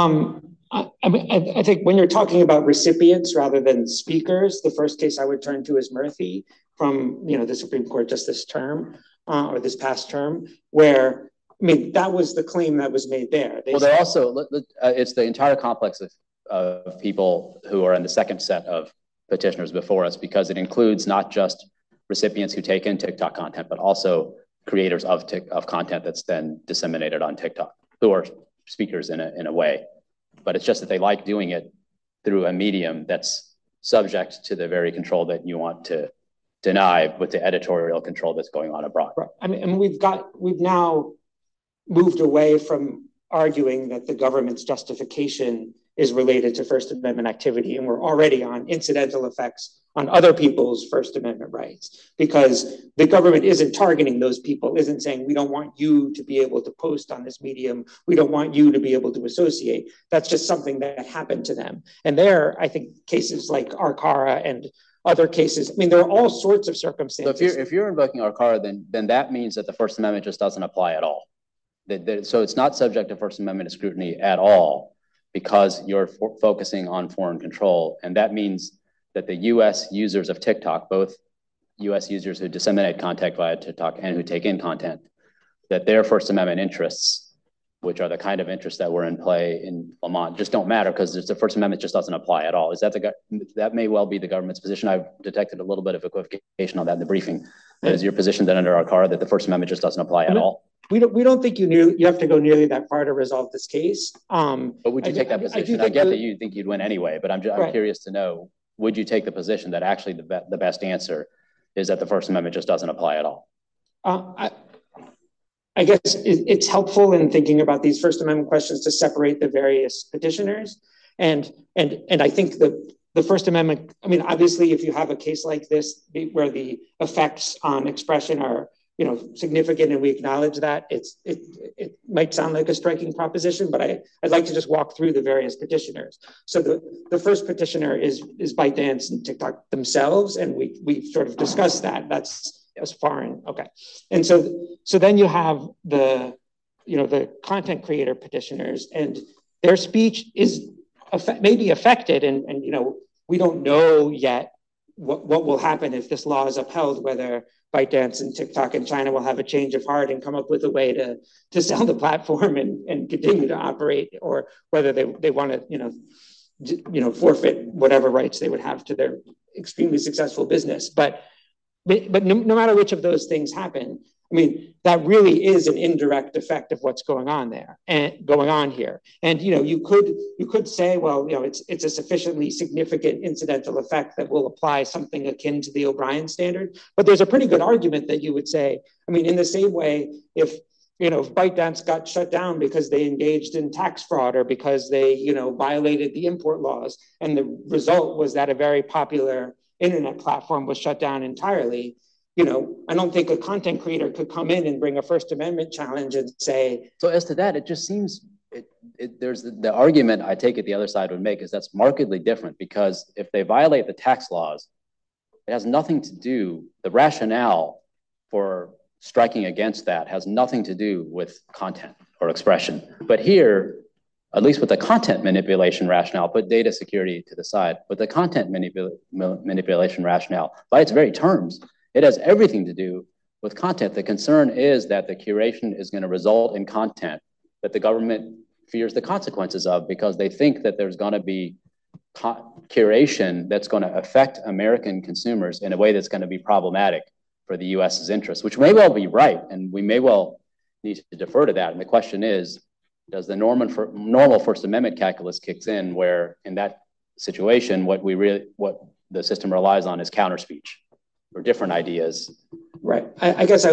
I think when you're talking about recipients rather than speakers, the first case I would turn to is Murphy from the Supreme Court just this term or this past term, where that was the claim that was made there. They're also, it's the entire complex of people who are in the second set of petitioners before us, because it includes not just recipients who take in TikTok content, but also creators of content that's then disseminated on TikTok, who are speakers in a way. But it's just that they like doing it through a medium that's subject to the very control that you want to deny with the editorial control that's going on abroad. Right. I mean, we've now moved away from arguing that the government's justification is related to First Amendment activity, and we're already on incidental effects on other people's First Amendment rights, because the government isn't targeting those people, isn't saying, we don't want you to be able to post on this medium, we don't want you to be able to associate. That's just something that happened to them. And there, I think cases like Arcara and other cases, I mean, there are all sorts of circumstances. So if you're invoking Arcara, then that means that the First Amendment just doesn't apply at all. So it's not subject to First Amendment scrutiny at all, because you're focusing on foreign control. And that means that the US users of TikTok, both US users who disseminate content via TikTok and who take in content, that their First Amendment interests, which are the kind of interests that were in play in Lamont, just don't matter because the First Amendment just doesn't apply at all. Is that that may well be the government's position? I've detected a little bit of equivocation on that in the briefing. Is your position that under Arcara that the First Amendment just doesn't apply at all? We don't think you have to go nearly that far to resolve this case. But would you take that position? I get that you think you'd win anyway, but I'm curious to know, would you take the position that actually the best answer is that the First Amendment just doesn't apply at all? I guess it's helpful in thinking about these First Amendment questions to separate the various petitioners. And I think the First Amendment, I mean, obviously, if you have a case like this where the effects on expression are significant, and we acknowledge that, it might sound like a striking proposition, but I'd like to just walk through the various petitioners. So the first petitioner is ByteDance and TikTok themselves, and we've sort of discussed that. That's foreign, okay. And so then you have the content creator petitioners, and their speech is maybe affected, and we don't know yet what will happen if this law is upheld, whether ByteDance and TikTok in China will have a change of heart and come up with a way to sell the platform and continue to operate, or whether they want to forfeit whatever rights they would have to their extremely successful business. But no matter which of those things happen, I mean, that really is an indirect effect of what's going on there and going on here. And you could say, well, it's a sufficiently significant incidental effect that will apply something akin to the O'Brien standard. But there's a pretty good argument that you would say, I mean, in the same way, if ByteDance got shut down because they engaged in tax fraud or because they violated the import laws, and the result was that a very popular internet platform was shut down entirely, I don't think a content creator could come in and bring a First Amendment challenge and say. So as to that, it just seems there's the argument I take it the other side would make is that's markedly different, because if they violate the tax laws, it has nothing to do, the rationale for striking against that has nothing to do with content or expression. But here, at least with the content manipulation rationale, put data security to the side, but the content manipulation rationale, by its very terms, it has everything to do with content. The concern is that the curation is going to result in content that the government fears the consequences of, because they think that there's going to be curation that's going to affect American consumers in a way that's going to be problematic for the US's interests, which may well be right, and we may well need to defer to that. And the question is, does the normal First Amendment calculus kicks in, where in that situation, what the system relies on is counter speech or different ideas? Right. I guess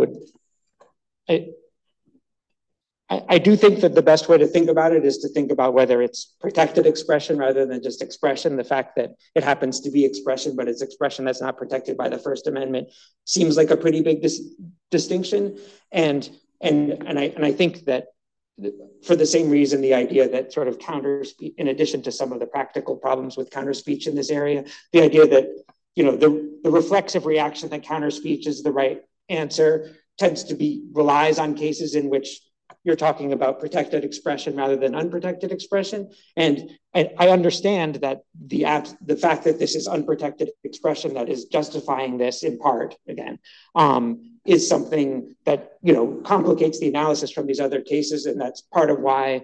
I do think that the best way to think about it is to think about whether it's protected expression rather than just expression. The fact that it happens to be expression, but it's expression that's not protected by the First Amendment seems like a pretty big distinction. And I think that for the same reason, the idea that sort of counter speech, in addition to some of the practical problems with counter speech in this area, the idea that the reflexive reaction that counter speech is the right answer tends to relies on cases in which you're talking about protected expression rather than unprotected expression. And I understand that the fact that this is unprotected expression that is justifying this in part, again, is something that, complicates the analysis from these other cases. And that's part of why,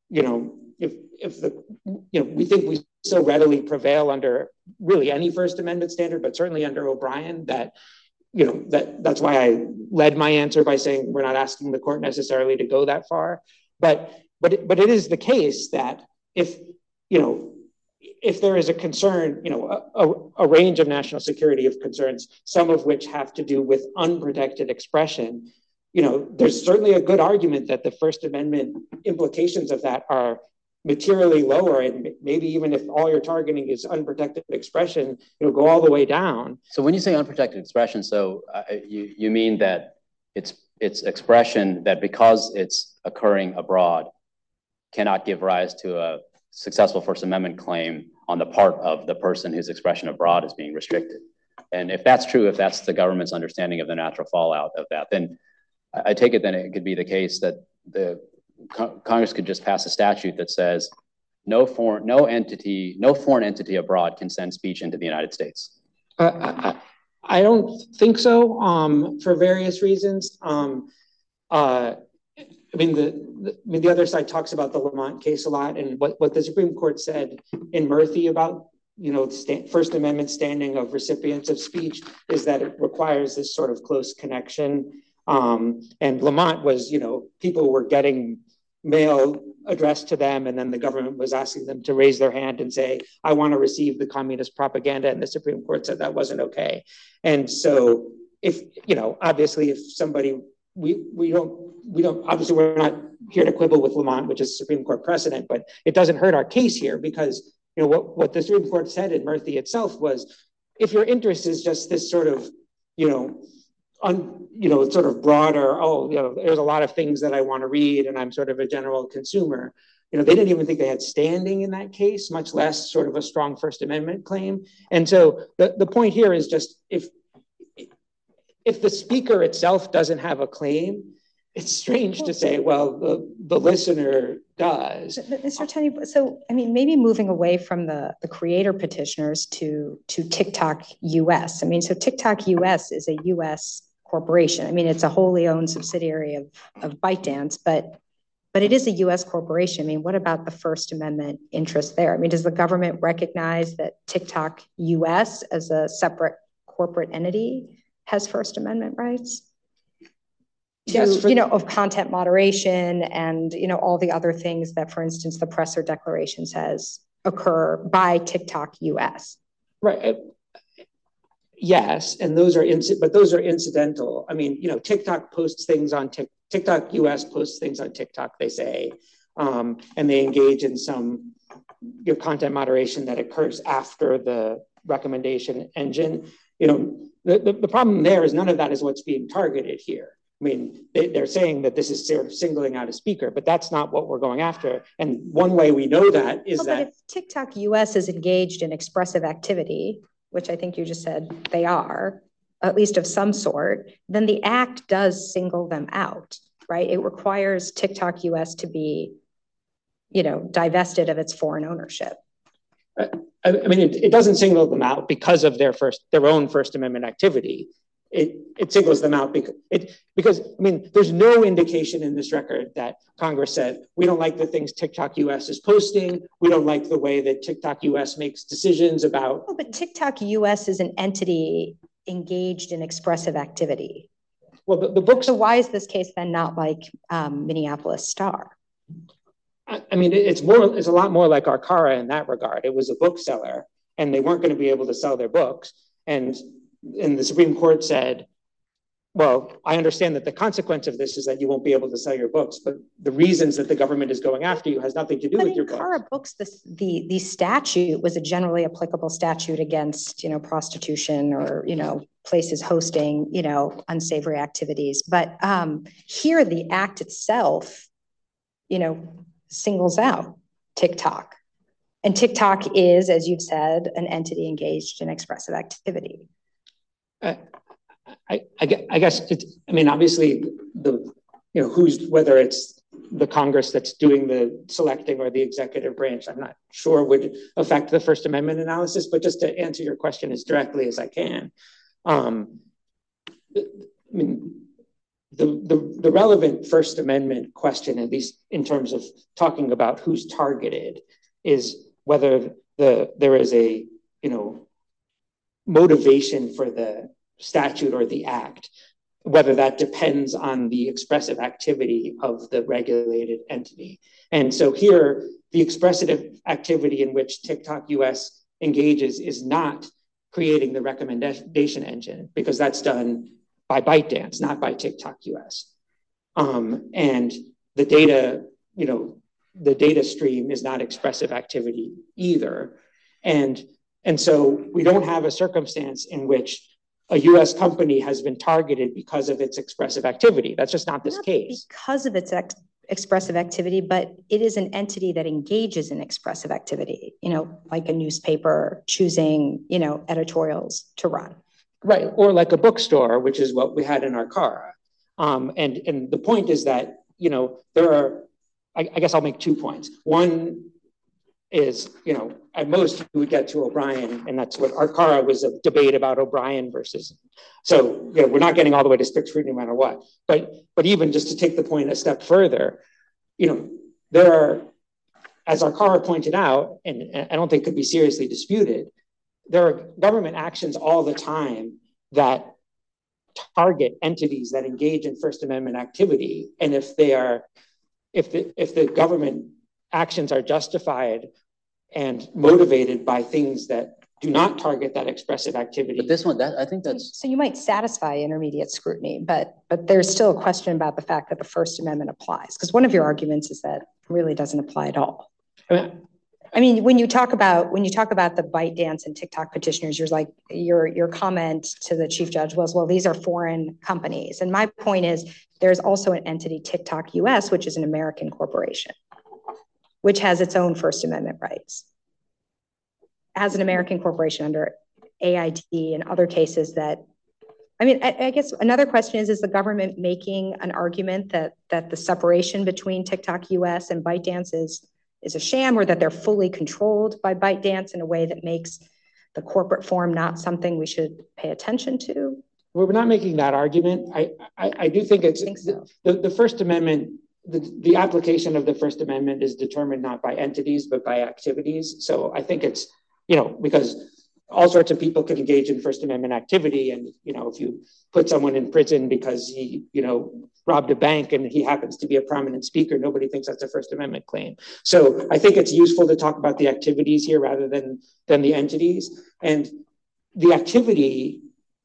we think we so readily prevail under really any First Amendment standard, but certainly under O'Brien, that's why I led my answer by saying we're not asking the court necessarily to go that far. But it is the case that if there is a concern, a range of national security of concerns, some of which have to do with unprotected expression, there's certainly a good argument that the First Amendment implications of that are materially lower, and maybe even if all you're targeting is unprotected expression, go all the way down. So when you say unprotected expression, so you mean that it's expression that, because it's occurring abroad, cannot give rise to a successful First Amendment claim on the part of the person whose expression abroad is being restricted. And if that's true, if that's the government's understanding of the natural fallout of that, then I take it then it could be the case that the Congress could just pass a statute that says no foreign entity abroad can send speech into the United States. I don't think so, for various reasons. The other side talks about the Lamont case a lot, and what the Supreme Court said in Murphy about First Amendment standing of recipients of speech is that it requires this sort of close connection. And Lamont was, people were getting mail addressed to them, and then the government was asking them to raise their hand and say, I want to receive the communist propaganda, and the Supreme Court said that wasn't okay. And so if, obviously if somebody, we don't, obviously we're not here to quibble with Lamont, which is Supreme Court precedent, but it doesn't hurt our case here because, what the Supreme Court said in Murphy itself was, if your interest is just this sort of, sort of broader, there's a lot of things that I want to read and I'm sort of a general consumer. They didn't even think they had standing in that case, much less sort of a strong First Amendment claim. And so the point here is just if the speaker itself doesn't have a claim, it's strange to say, well, the listener does. Mr. Tenney, so, maybe moving away from the creator petitioners to TikTok US. So TikTok US is a US corporation. It's a wholly owned subsidiary of ByteDance, but it is a US corporation. What about the First Amendment interest there? Does the government recognize that TikTok US as a separate corporate entity has First Amendment rights? Yes, of content moderation and, all the other things that, for instance, the Presser Declaration says occur by TikTok US. Right. Yes, and those are incidental. TikTok posts things on TikTok US posts things on TikTok, they say, and they engage in some content moderation that occurs after the recommendation engine. The problem there is none of that is what's being targeted here. They're saying that this is sort of singling out a speaker, but that's not what we're going after. And one way we know that is that if TikTok US is engaged in expressive activity, which I think you just said they are, at least of some sort, then the act does single them out, right? It requires TikTok US to be, divested of its foreign ownership. It doesn't single them out because of their own First Amendment activity. It singles them out because there's no indication in this record that Congress said, we don't like the things TikTok US is posting. We don't like the way that TikTok US makes decisions about. Oh, but TikTok US is an entity engaged in expressive activity. Well, the book. So why is this case then not like Minneapolis Star? It's a lot more like Arcara in that regard. It was a bookseller and they weren't going to be able to sell their books. And the Supreme Court said, well, I understand that the consequence of this is that you won't be able to sell your books, but the reasons that the government is going after you has nothing to do with your books. The statute was a generally applicable statute against, prostitution or, places hosting, unsavory activities. But here the act itself, singles out TikTok. And TikTok is, as you've said, an entity engaged in expressive activity. I guess obviously whether it's the Congress that's doing the selecting or the executive branch, I'm not sure would affect the First Amendment analysis, but just to answer your question as directly as I can, the relevant First Amendment question, at least in terms of talking about who's targeted, is whether there is a motivation for the statute or the act, whether that depends on the expressive activity of the regulated entity. And so here, the expressive activity in which TikTok US engages is not creating the recommendation engine, because that's done by ByteDance, not by TikTok US. And the data, the data stream is not expressive activity either. And so we don't have a circumstance in which a US company has been targeted because of its expressive activity. That's just not this case. Because of its expressive activity, but it is an entity that engages in expressive activity, like a newspaper choosing, editorials to run. Right, or like a bookstore, which is what we had in Arcara. And the point is that, there are, I guess I'll make 2 points. One is, at most we would get to O'Brien, and that's what Arcara was, a debate about O'Brien versus. So, we're not getting all the way to strict scrutiny no matter what. But even just to take the point a step further, there are, as Arcara pointed out, and I don't think could be seriously disputed, there are government actions all the time that target entities that engage in First Amendment activity. And if the government actions are justified and motivated by things that do not target that expressive activity. But this one, I think that's... So you might satisfy intermediate scrutiny, but there's still a question about the fact that the First Amendment applies. Because one of your arguments is that it really doesn't apply at all. I mean, when you talk about the ByteDance and TikTok petitioners, you're like, your comment to the chief judge was, well, these are foreign companies. And my point is, there's also an entity, TikTok US, which is an American corporation, which has its own First Amendment rights. As an American corporation under AIT and other cases that, I guess another question is the government making an argument that the separation between TikTok US and ByteDance is a sham, or that they're fully controlled by ByteDance in a way that makes the corporate form not something we should pay attention to? Well, we're not making that argument. I do think it's the First Amendment, the application of the First Amendment is determined not by entities, but by activities. So I think it's, because all sorts of people can engage in First Amendment activity. And, if you put someone in prison because he, robbed a bank and he happens to be a prominent speaker, nobody thinks that's a First Amendment claim. So I think it's useful to talk about the activities here rather than the entities. And the activity,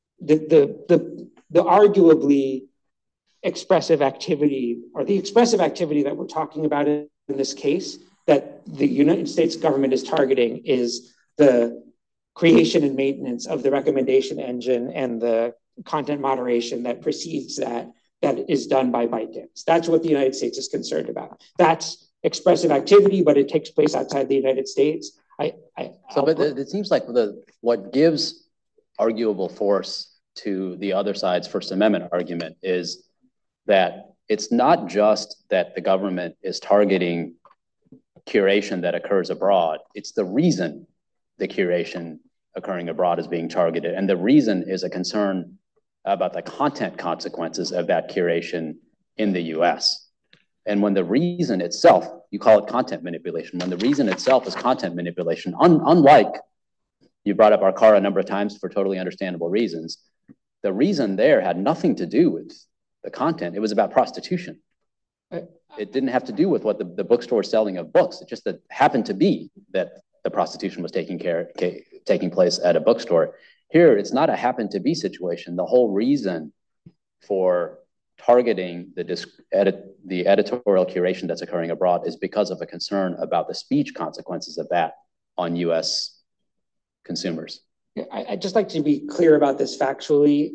the arguably expressive activity, or the expressive activity that we're talking about in this case, that the United States government is targeting, is the creation and maintenance of the recommendation engine and the content moderation that precedes that is done by ByteDance. That's what the United States is concerned about. That's expressive activity, but it takes place outside the United States. But it seems like what gives arguable force to the other side's First Amendment argument is that it's not just that the government is targeting curation that occurs abroad. It's the reason the curation occurring abroad is being targeted. And the reason is a concern about the content consequences of that curation in the US. And when the reason itself, you call it content manipulation, when the reason itself is content manipulation, unlike, you brought up Arcara a number of times for totally understandable reasons, the reason there had nothing to do with the content. It was about prostitution. It didn't have to do with what the bookstore is selling of books. It just happened to be that the prostitution was taking place at a bookstore. Here, it's not a happen to be situation. The whole reason for targeting the editorial curation that's occurring abroad is because of a concern about the speech consequences of that on US consumers. I'd just like to be clear about this factually.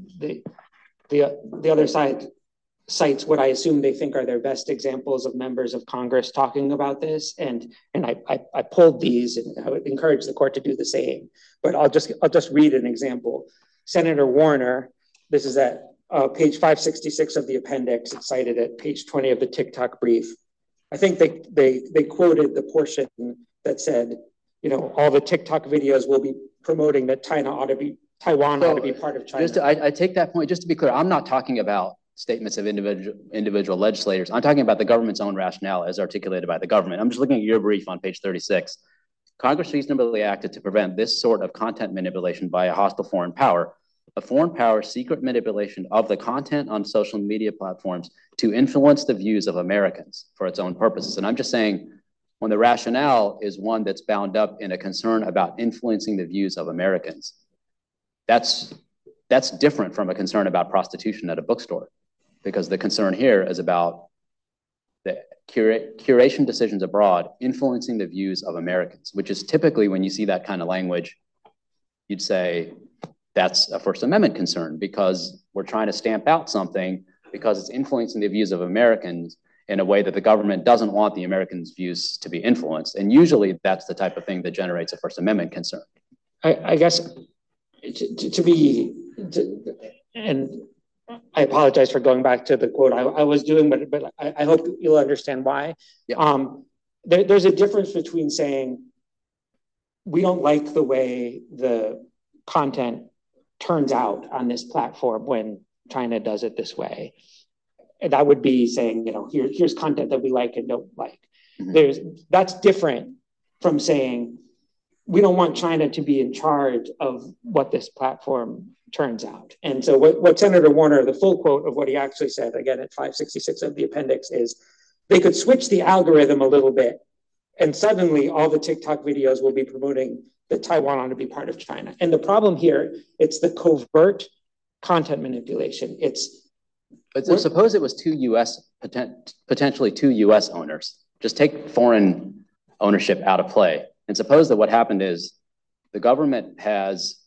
The other side cites what I assume they think are their best examples of members of Congress talking about this. And I pulled these, and I would encourage the court to do the same. But I'll just read an example. Senator Warner, this is at page 566 of the appendix. It's cited at page 20 of the TikTok brief. I think they quoted the portion that said, all the TikTok videos will be promoting that Taiwan ought to be part of China. I take that point. Just to be clear, I'm not talking about statements of individual legislators. I'm talking about the government's own rationale as articulated by the government. I'm just looking at your brief on page 36. Congress reasonably acted to prevent this sort of content manipulation by a hostile foreign power. A foreign power's secret manipulation of the content on social media platforms to influence the views of Americans for its own purposes. And I'm just saying, when the rationale is one that's bound up in a concern about influencing the views of Americans, that's different from a concern about prostitution at a bookstore, because the concern here is about the curation decisions abroad influencing the views of Americans, which is typically when you see that kind of language, you'd say that's a First Amendment concern because we're trying to stamp out something because it's influencing the views of Americans in a way that the government doesn't want the Americans' views to be influenced. And usually that's the type of thing that generates a First Amendment concern. I guess and I apologize for going back to the quote I was doing, but I hope you'll understand why. Yeah. There's a difference between saying we don't like the way the content turns out on this platform when China does it this way. And that would be saying, you know, here's content that we like and don't like. Mm-hmm. That's different from saying we don't want China to be in charge of what this platform turns out. And so what Senator Warner, the full quote of what he actually said, again at 566 of the appendix, is they could switch the algorithm a little bit and suddenly all the TikTok videos will be promoting that Taiwan ought to be part of China. And the problem here, it's the covert content manipulation. But so suppose it was potentially two US owners. Just take foreign ownership out of play. And suppose that what happened is the government has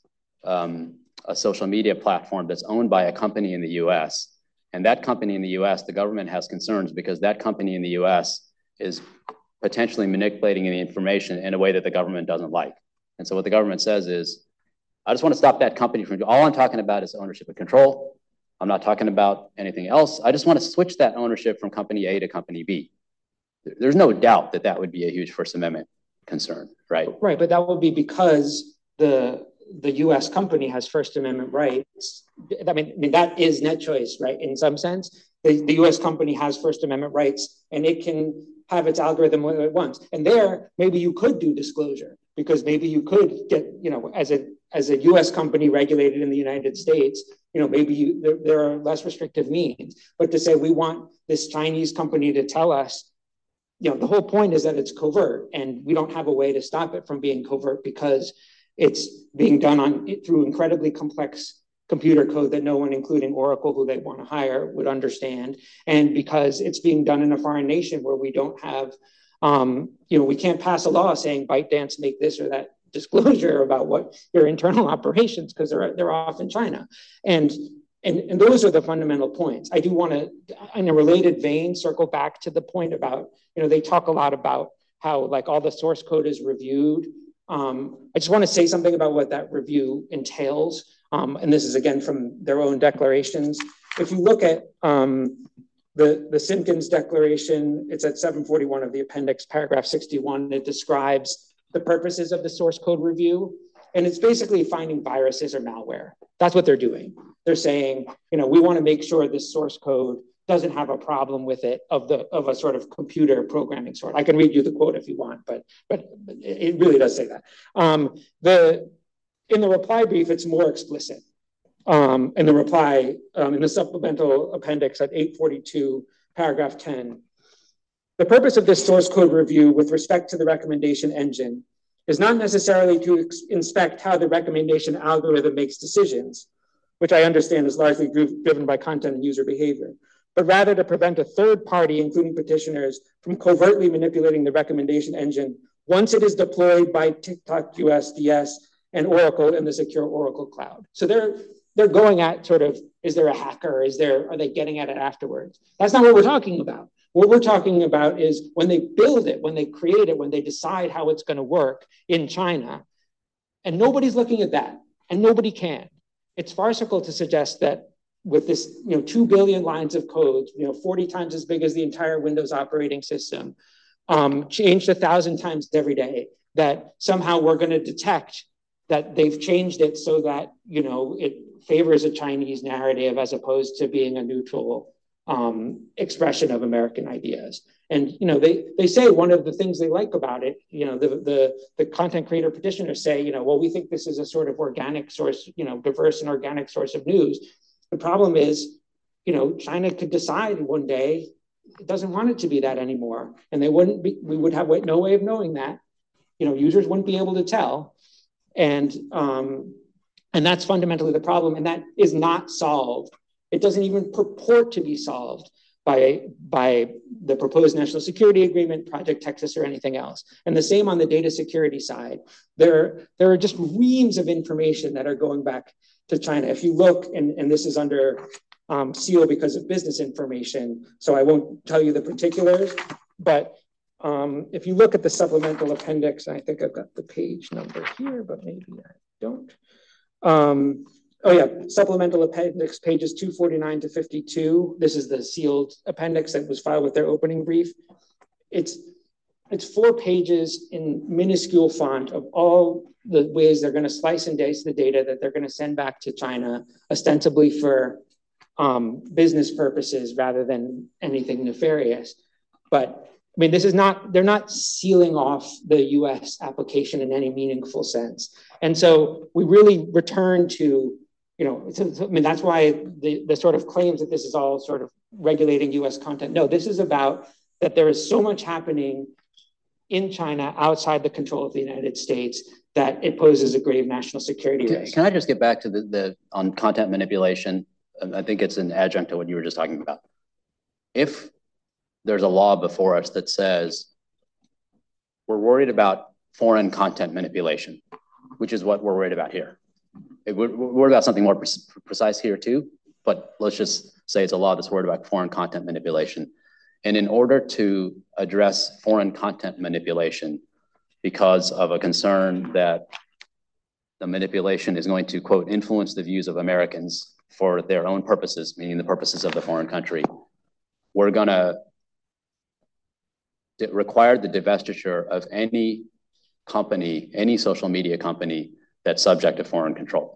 a social media platform that's owned by a company in the US. And that company in the US, the government has concerns because that company in the US is potentially manipulating the information in a way that the government doesn't like. And so what the government says is, I just want to stop that company from, all I'm talking about is ownership and control. I'm not talking about anything else. I just want to switch that ownership from company A to company B. There's no doubt that that would be a huge First Amendment concern, right? Right, but that would be because the U.S. company has First Amendment rights. I mean that is NetChoice, right? In some sense, the U.S. company has First Amendment rights, and it can have its algorithm whether it wants. And there, maybe you could do disclosure because maybe you could get, you know, as a U.S. company regulated in the United States, you know, maybe there are less restrictive means. But to say we want this Chinese company to tell us, you know, the whole point is that it's covert, and we don't have a way to stop it from being covert because it's being done through incredibly complex computer code that no one, including Oracle, who they want to hire, would understand, and because it's being done in a foreign nation where we don't have, you know, we can't pass a law saying ByteDance make this or that disclosure about what your internal operations, because they're off in China, and those are the fundamental points. I do want to, in a related vein, circle back to the point about, you know, they talk a lot about how like all the source code is reviewed. I just want to say something about what that review entails. And this is again from their own declarations. If you look at the Simpkins Declaration, it's at 741 of the appendix, paragraph 61. It describes the purposes of the source code review. And it's basically finding viruses or malware. That's what they're doing. They're saying, you know, we want to make sure this source code doesn't have a problem with it of a sort of computer programming sort. I can read you the quote if you want, but it really does say that. In the reply brief, it's more explicit. In the reply, in the supplemental appendix at 842, paragraph 10, the purpose of this source code review with respect to the recommendation engine is not necessarily to inspect how the recommendation algorithm makes decisions, which I understand is largely driven by content and user behavior, but rather to prevent a third party, including petitioners, from covertly manipulating the recommendation engine once it is deployed by TikTok USDS and Oracle in the secure Oracle cloud. So they're going at sort of, is there a hacker? Are they getting at it afterwards? That's not what we're talking about. What we're talking about is when they build it, when they create it, when they decide how it's going to work in China, and nobody's looking at that, and nobody can. It's farcical to suggest that with this, 2 billion lines of code, 40 times as big as the entire Windows operating system, changed 1,000 times every day, that somehow we're going to detect that they've changed it so that, it favors a Chinese narrative as opposed to being a neutral expression of American ideas. And, they say one of the things they like about it, the content creator petitioners say, well, we think this is a sort of organic source, diverse and organic source of news. The problem is, China could decide one day it doesn't want it to be that anymore. And we would have no way of knowing that. Users wouldn't be able to tell. And that's fundamentally the problem. And that is not solved. It doesn't even purport to be solved by the proposed national security agreement, Project Texas, or anything else. And the same on the data security side. There are just reams of information that are going back to China. If you look, and this is under seal because of business information, so I won't tell you the particulars, but if you look at the supplemental appendix, I think I've got the page number here, but maybe I don't. Oh yeah, supplemental appendix pages 249 to 52. This is the sealed appendix that was filed with their opening brief. It's 4 pages in minuscule font of all the ways they're going to slice and dice the data that they're going to send back to China, ostensibly for business purposes rather than anything nefarious. But I mean, they're not sealing off the US application in any meaningful sense. And so we really return to, I mean, that's why the sort of claims that this is all sort of regulating US content. No, this is about that there is so much happening in China outside the control of the United States that it poses a grave national security risk. Can I just get back to on content manipulation? I think it's an adjunct to what you were just talking about. If there's a law before us that says we're worried about foreign content manipulation, which is what we're worried about here. We're worried about something more precise here too, but let's just say it's a law that's worried about foreign content manipulation. And in order to address foreign content manipulation because of a concern that the manipulation is going to, quote, influence the views of Americans for their own purposes, meaning the purposes of the foreign country, we're going to require the divestiture of any company, any social media company that's subject to foreign control.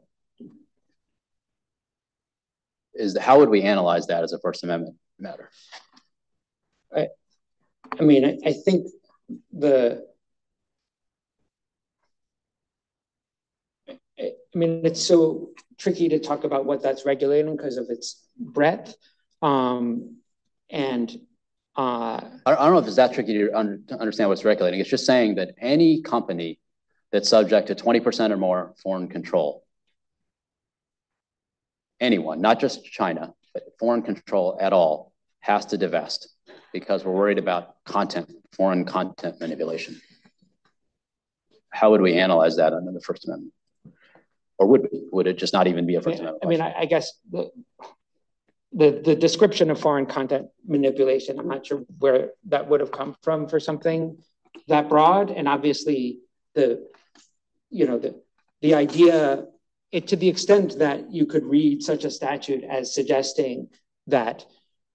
How would we analyze that as a First Amendment matter? I mean, I think it's so tricky to talk about what that's regulating because of its breadth. I don't know if it's that tricky to understand what's regulating. It's just saying that any company that's subject to 20% or more foreign control, anyone, not just China, but foreign control at all, has to divest because we're worried about foreign content manipulation. How would we analyze that under the First Amendment? Or would it just not even be a First Amendment? I mean, I guess the description of foreign content manipulation, I'm not sure where that would have come from for something that broad. And obviously the idea, to the extent that you could read such a statute as suggesting that,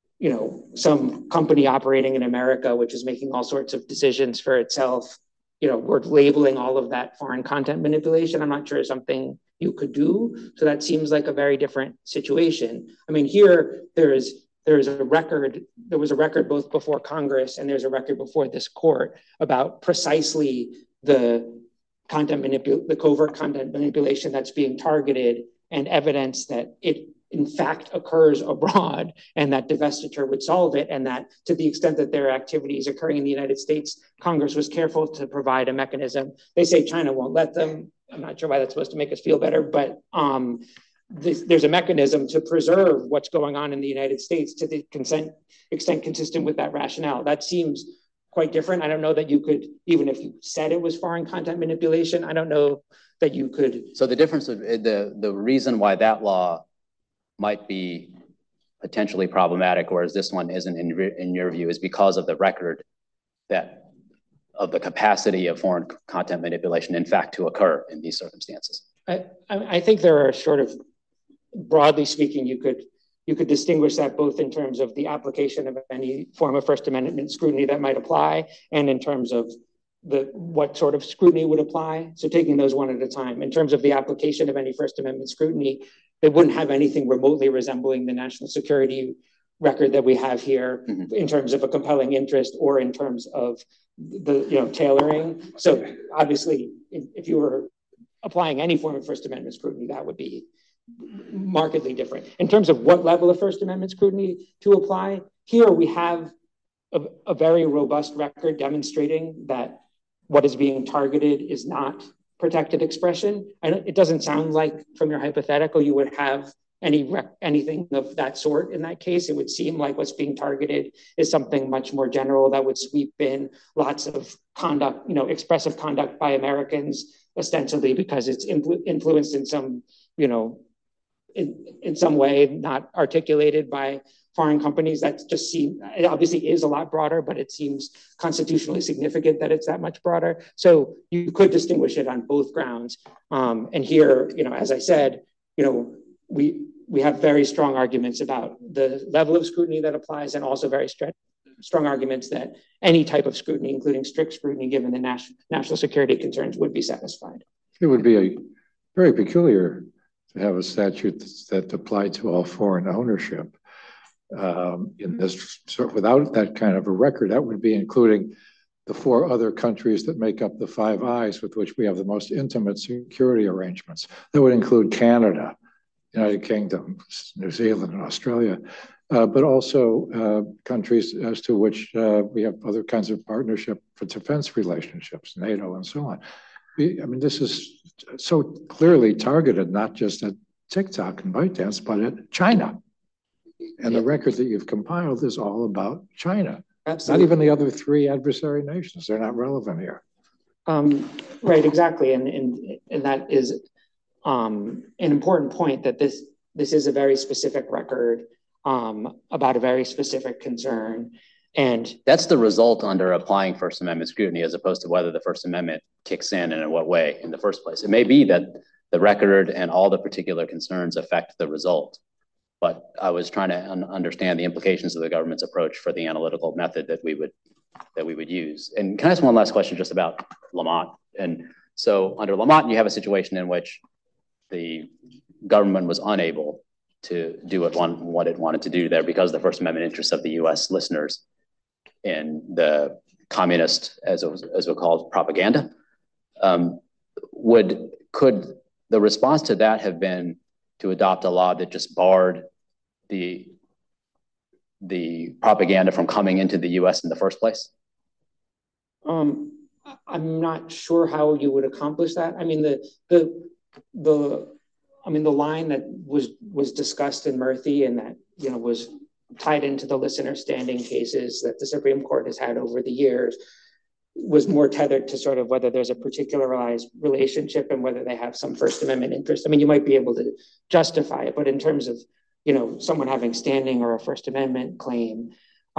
some company operating in America, which is making all sorts of decisions for itself, we're labeling all of that foreign content manipulation. I'm not sure it's something you could do. So that seems like a very different situation. I mean, here there was a record both before Congress and there's a record before this court about precisely the covert content manipulation that's being targeted and evidence that it in fact occurs abroad and that divestiture would solve it. And that to the extent that there are activities occurring in the United States, Congress was careful to provide a mechanism. They say China won't let them. I'm not sure why that's supposed to make us feel better, but there's a mechanism to preserve what's going on in the United States to the extent consistent with that rationale. That seems quite different. I don't know that you could, even if you said it was foreign content manipulation, I don't know that you could. So the difference of the reason why that law might be potentially problematic, whereas this one isn't in your view, is because of the record of the capacity of foreign content manipulation, in fact, to occur in these circumstances. I think there are sort of, broadly speaking, you could distinguish that both in terms of the application of any form of First Amendment scrutiny that might apply, and in terms of what sort of scrutiny would apply. So taking those one at a time. In terms of the application of any First Amendment scrutiny, it wouldn't have anything remotely resembling the national security record that we have here in terms of a compelling interest or in terms of the tailoring. So obviously, if you were applying any form of First Amendment scrutiny, that would be markedly different. In terms of what level of First Amendment scrutiny to apply, here we have a very robust record demonstrating that what is being targeted is not protected expression. It doesn't sound like from your hypothetical you would have anything of that sort in that case. It would seem like what's being targeted is something much more general that would sweep in lots of conduct, expressive conduct by Americans, ostensibly because it's influenced in some, in some way not articulated by foreign companies. That just seems, it obviously is a lot broader, but it seems constitutionally significant that it's that much broader. So you could distinguish it on both grounds. And here, as I said, we have very strong arguments about the level of scrutiny that applies, and also very strong arguments that any type of scrutiny, including strict scrutiny, given the national security concerns, would be satisfied. It would be very peculiar to have a statute that applied to all foreign ownership. In this, without that kind of a record, that would be including the 4 other countries that make up the Five Eyes with which we have the most intimate security arrangements. That would include Canada, United Kingdom, New Zealand, and Australia, but also countries as to which we have other kinds of partnership for defense relationships, NATO and so on. I mean, this is so clearly targeted, not just at TikTok and ByteDance, but at China. And the record that you've compiled is all about China. Absolutely. Not even the other 3 adversary nations. They're not relevant here. Right, exactly. And that is an important point, that this is a very specific record about a very specific concern. And that's the result under applying First Amendment scrutiny, as opposed to whether the First Amendment kicks in and in what way in the first place. It may be that the record and all the particular concerns affect the result, but I was trying to understand the implications of the government's approach for the analytical method that we would use. And can I ask one last question just about Lamont? And so under Lamont, you have a situation in which the government was unable to do what it wanted to do there because of the First Amendment interests of the U.S. listeners in the communist, as we call it, propaganda. Could the response to that have been to adopt a law that just barred the propaganda from coming into the U.S. in the first place? I'm not sure how you would accomplish that. I mean, the line that was discussed in Murthy and that was tied into the listener standing cases that the Supreme Court has had over the years was more tethered to sort of whether there's a particularized relationship and whether they have some First Amendment interest. I mean, you might be able to justify it, but in terms of someone having standing or a First Amendment claim,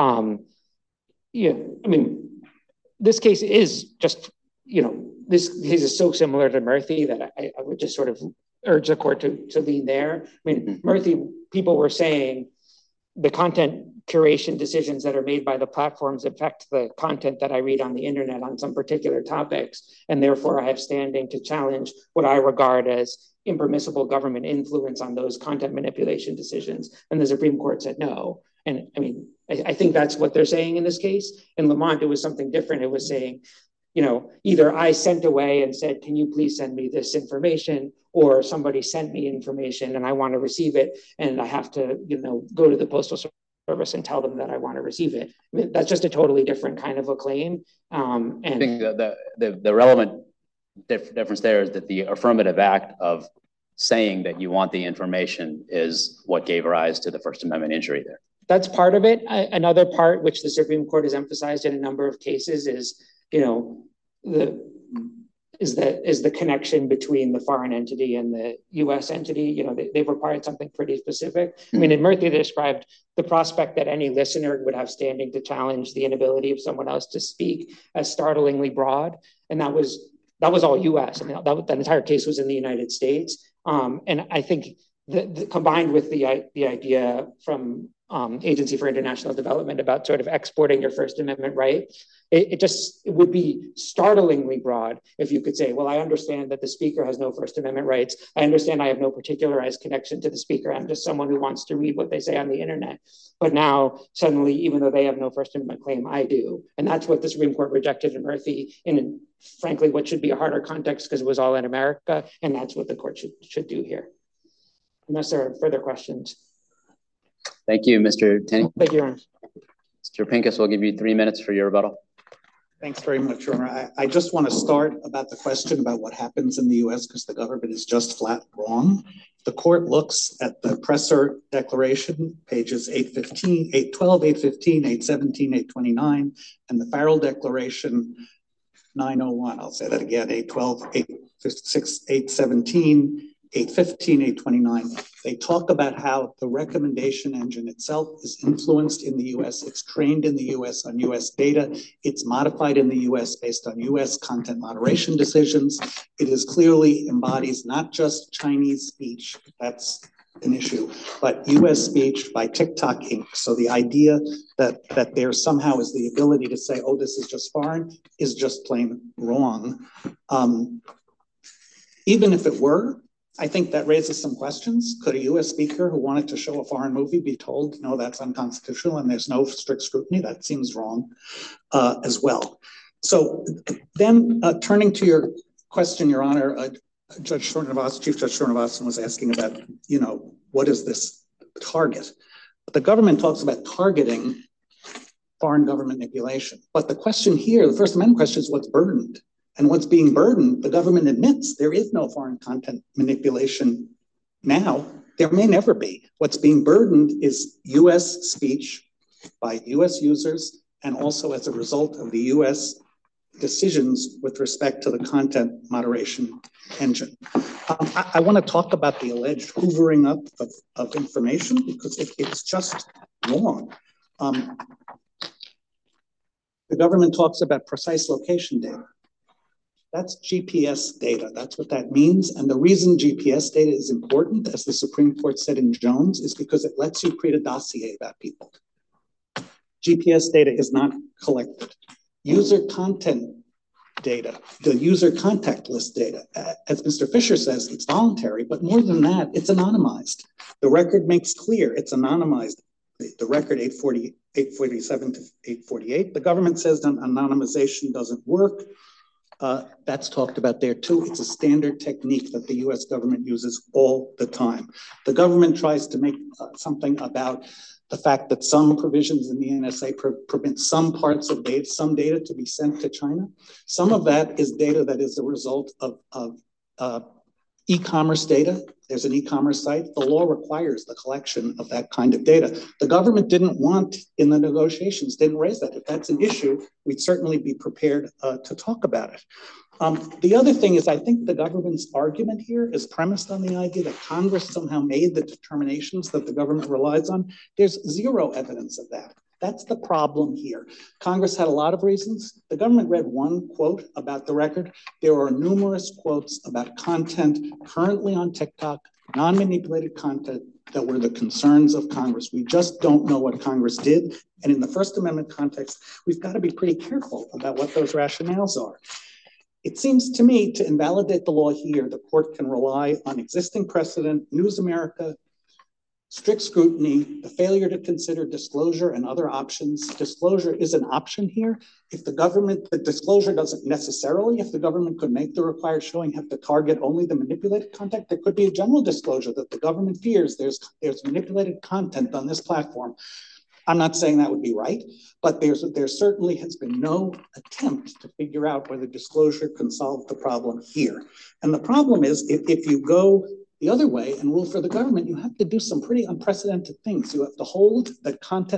this case is just this case is so similar to Murthy that I would just sort of urge the court to lean there. I mean, Murthy, people were saying the content curation decisions that are made by the platforms affect the content that I read on the internet on some particular topics, and therefore I have standing to challenge what I regard as impermissible government influence on those content manipulation decisions. And the Supreme Court said no. And I mean, I think that's what they're saying in this case. In Lamont, it was something different. It was saying, either I sent away and said, can you please send me this information, or somebody sent me information and I want to receive it, and I have to, go to the Postal Service and tell them that I want to receive it. I mean, that's just a totally different kind of a claim. And I think the relevant difference there is that the affirmative act of saying that you want the information is what gave rise to the First Amendment injury there. That's part of it. Another part, which the Supreme Court has emphasized in a number of cases, is the connection between the foreign entity and the U.S. entity. They've required something pretty specific. I mean, in Murthy, they described the prospect that any listener would have standing to challenge the inability of someone else to speak as startlingly broad, and that was all U.S. I mean, that entire case was in the United States, and I think combined with the idea from Agency for International Development about sort of exporting your First Amendment right, it would be startlingly broad if you could say, well, I understand that the speaker has no First Amendment rights. I understand I have no particularized connection to the speaker. I'm just someone who wants to read what they say on the internet. But now suddenly, even though they have no First Amendment claim, I do. And that's what the Supreme Court rejected in Murthy, in frankly, what should be a harder context because it was all in America. And that's what the court should do here. Unless there are further questions. Thank you, Mr. Tenney. Thank you, Your Honor. Mr. Pincus, we'll give you 3 minutes for your rebuttal. Thanks very much, Your Honor. I just want to start about the question about what happens in the U.S. because the government is just flat wrong. The court looks at the Presser Declaration, pages 815, 812, 815, 817, 829, and the Farrell Declaration, 901. I'll say that again, 812, 856, 817, 815, 829. They talk about how the recommendation engine itself is influenced in the US. It's trained in the US on US data. It's modified in the US based on US content moderation decisions. It is clearly embodies not just Chinese speech, that's an issue, but US speech by TikTok Inc. So the idea that there somehow is the ability to say, oh, this is just foreign is just plain wrong. Even if it were, I think that raises some questions. Could a US speaker who wanted to show a foreign movie be told, no, that's unconstitutional and there's no strict scrutiny? That seems wrong as well. So then turning to your question, Your Honor, Chief Judge Srinivasan was asking about, what is this target? The government talks about targeting foreign government manipulation. But the question here, the First Amendment question is what's burdened? And what's being burdened, the government admits there is no foreign content manipulation now. There may never be. What's being burdened is US speech by US users and also as a result of the US decisions with respect to the content moderation engine. I want to talk about the alleged hoovering up of information because it's just wrong. The government talks about precise location data. That's GPS data. That's what that means. And the reason GPS data is important, as the Supreme Court said in Jones, is because it lets you create a dossier about people. GPS data is not collected. User content data, the user contact list data, as Mr. Fisher says, it's voluntary, but more than that, it's anonymized. The record makes clear it's anonymized. The record 847 to 848, the government says that anonymization doesn't work. That's talked about there too. It's a standard technique that the US government uses all the time. The government tries to make something about the fact that some provisions in the NSA permit some parts of data, some data to be sent to China. Some of that is data that is a result of e-commerce data. There's an e-commerce site. The law requires the collection of that kind of data. The government didn't want in the negotiations, didn't raise that. If that's an issue, we'd certainly be prepared to talk about it. The other thing is I think the government's argument here is premised on the idea that Congress somehow made the determinations that the government relies on. There's zero evidence of that. That's the problem here. Congress had a lot of reasons. The government read one quote about the record. There are numerous quotes about content currently on TikTok, non-manipulated content that were the concerns of Congress. We just don't know what Congress did. And in the First Amendment context, we've got to be pretty careful about what those rationales are. It seems to me to invalidate the law here, the court can rely on existing precedent, News America, strict scrutiny, the failure to consider disclosure and other options. Disclosure is an option here. If the disclosure doesn't necessarily, if the government could make the required showing have to target only the manipulated content, there could be a general disclosure that the government fears there's manipulated content on this platform. I'm not saying that would be right, but there certainly has been no attempt to figure out whether disclosure can solve the problem here. And the problem is if you go the other way and rule for the government, you have to do some pretty unprecedented things. You have to hold that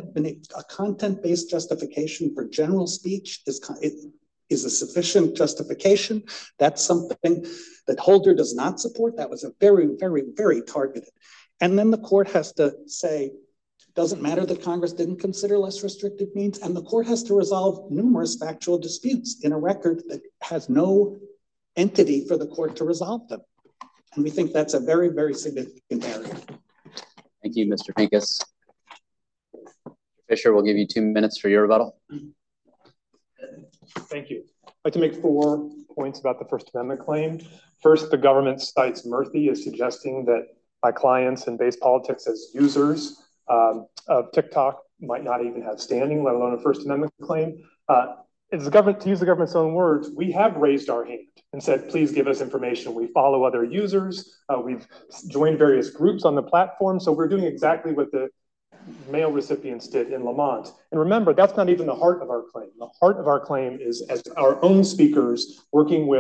a content-based justification for general speech is a sufficient justification. That's something that Holder does not support. That was a very, very, very targeted. And then the court has to say, doesn't matter that Congress didn't consider less restrictive means, and the court has to resolve numerous factual disputes in a record that has no entity for the court to resolve them. And we think that's a very, very significant area. Thank you, Mr. Pincus. Fisher, we'll give you 2 minutes for your rebuttal. Thank you. I'd like to make 4 points about the First Amendment claim. First, the government cites Murthy as suggesting that my clients in base politics as users of TikTok might not even have standing, let alone a First Amendment claim. As the government, to use the government's own words, we have raised our hand and said, please give us information. We follow other users. We've joined various groups on the platform. So we're doing exactly what the mail recipients did in Lamont. And remember, that's not even the heart of our claim. The heart of our claim is as our own speakers working with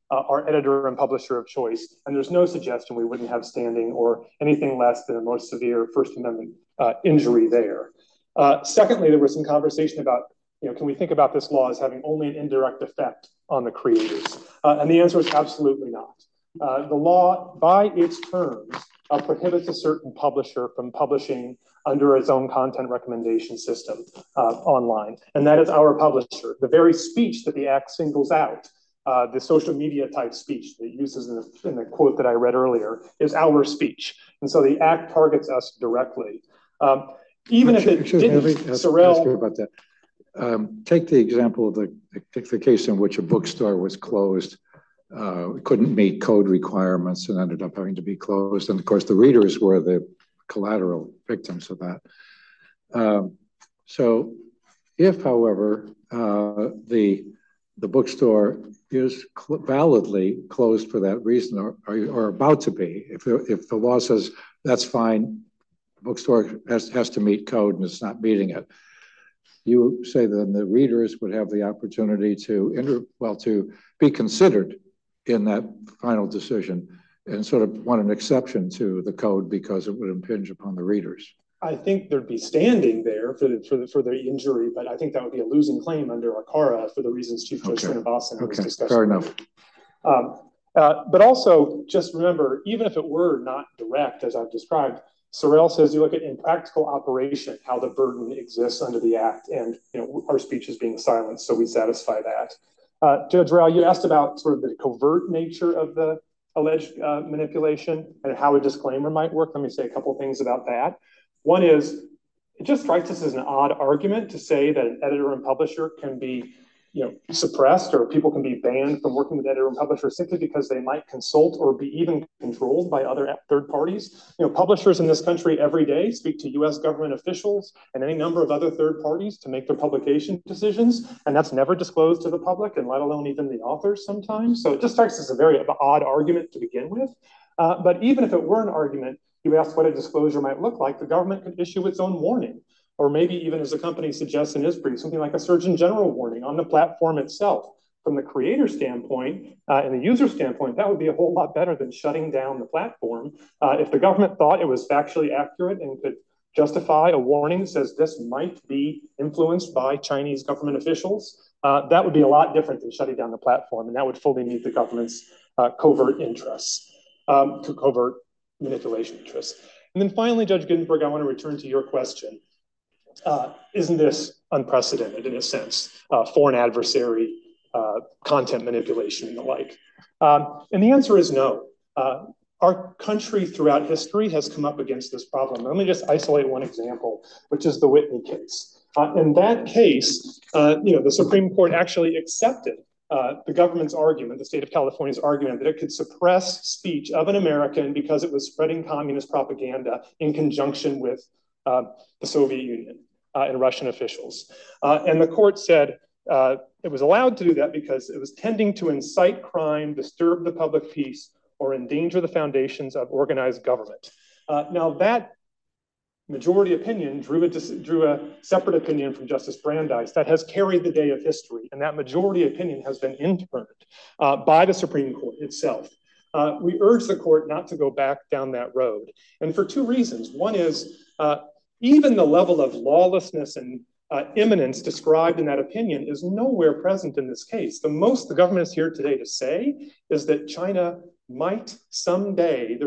our editor and publisher of choice, and there's no suggestion we wouldn't have standing or anything less than a most severe First Amendment injury there. Secondly, there was some conversation about, can we think about this law as having only an indirect effect on the creators? And the answer is absolutely not. The law, by its terms, prohibits a certain publisher from publishing under its own content recommendation system online, and that is our publisher. The very speech that the Act singles out, the social media type speech that it uses in the quote that I read earlier, is our speech. And so the Act targets us directly. Even if it didn't, Sorrell... Ask you about that. Take the example of the case in which a bookstore was closed, couldn't meet code requirements and ended up having to be closed. And of course, the readers were the collateral victims of that. So if, however, the bookstore is validly closed for that reason or about to be, if the law says that's fine, the bookstore has to meet code and it's not meeting it, you say then the readers would have the opportunity to be considered in that final decision and sort of want an exception to the code because it would impinge upon the readers. I think there'd be standing there for the injury, but I think that would be a losing claim under ACARA for the reasons Chief Judge Srinivasan was discussing. Fair enough. But also, just remember, even if it were not direct, as I've described, Sorrell says you look at in practical operation how the burden exists under the Act, and our speech is being silenced, so we satisfy that. Judge Rao, you asked about sort of the covert nature of the alleged manipulation and how a disclaimer might work. Let me say a couple of things about that. One is, it just strikes us as an odd argument to say that an editor and publisher can be suppressed or people can be banned from working with editor and publisher simply because they might consult or be even controlled by other third parties. Publishers in this country every day speak to US government officials and any number of other third parties to make their publication decisions, and that's never disclosed to the public, and let alone even the authors sometimes. So it just strikes us as a very odd argument to begin with. But even if it were an argument, you asked what a disclosure might look like, the government could issue its own warning, or maybe even, as the company suggests in its brief, something like a Surgeon General warning on the platform itself. From the creator standpoint and the user standpoint, that would be a whole lot better than shutting down the platform. If the government thought it was factually accurate and could justify a warning that says this might be influenced by Chinese government officials, that would be a lot different than shutting down the platform, and that would fully meet the government's covert interests, covert manipulation interests. And then finally, Judge Ginsburg, I want to return to your question. Isn't this unprecedented in a sense, foreign adversary, content manipulation and the like? And the answer is no. Our country throughout history has come up against this problem. Let me just isolate one example, which is the Whitney case. In that case, the Supreme Court actually accepted the government's argument, the state of California's argument, that it could suppress speech of an American because it was spreading communist propaganda in conjunction with the Soviet Union and Russian officials. And the court said it was allowed to do that because it was tending to incite crime, disturb the public peace, or endanger the foundations of organized government. Now that majority opinion drew a separate opinion from Justice Brandeis that has carried the day of history, and that majority opinion has been interned by the Supreme Court itself. We urge the court not to go back down that road, and for two reasons. One is even the level of lawlessness and imminence described in that opinion is nowhere present in this case. The most the government is here today to say is that China might someday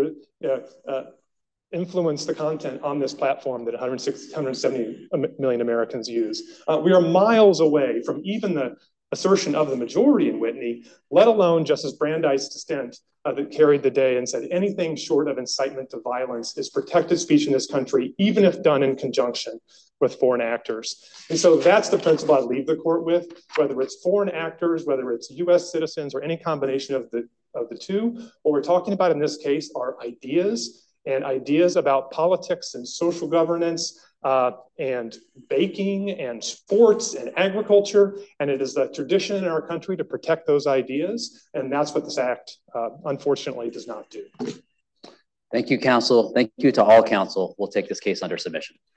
influence the content on this platform that 170 million Americans use. We are miles away from even the assertion of the majority in Whitney, let alone Justice Brandeis' dissent that carried the day and said anything short of incitement to violence is protected speech in this country, even if done in conjunction with foreign actors. And so that's the principle I leave the court with, whether it's foreign actors, whether it's US citizens, or any combination of the two. What we're talking about in this case are ideas, and ideas about politics and social governance and baking and sports and agriculture. And it is the tradition in our country to protect those ideas. And that's what this act, unfortunately, does not do. Thank you, counsel. Thank you to all counsel. We'll take this case under submission.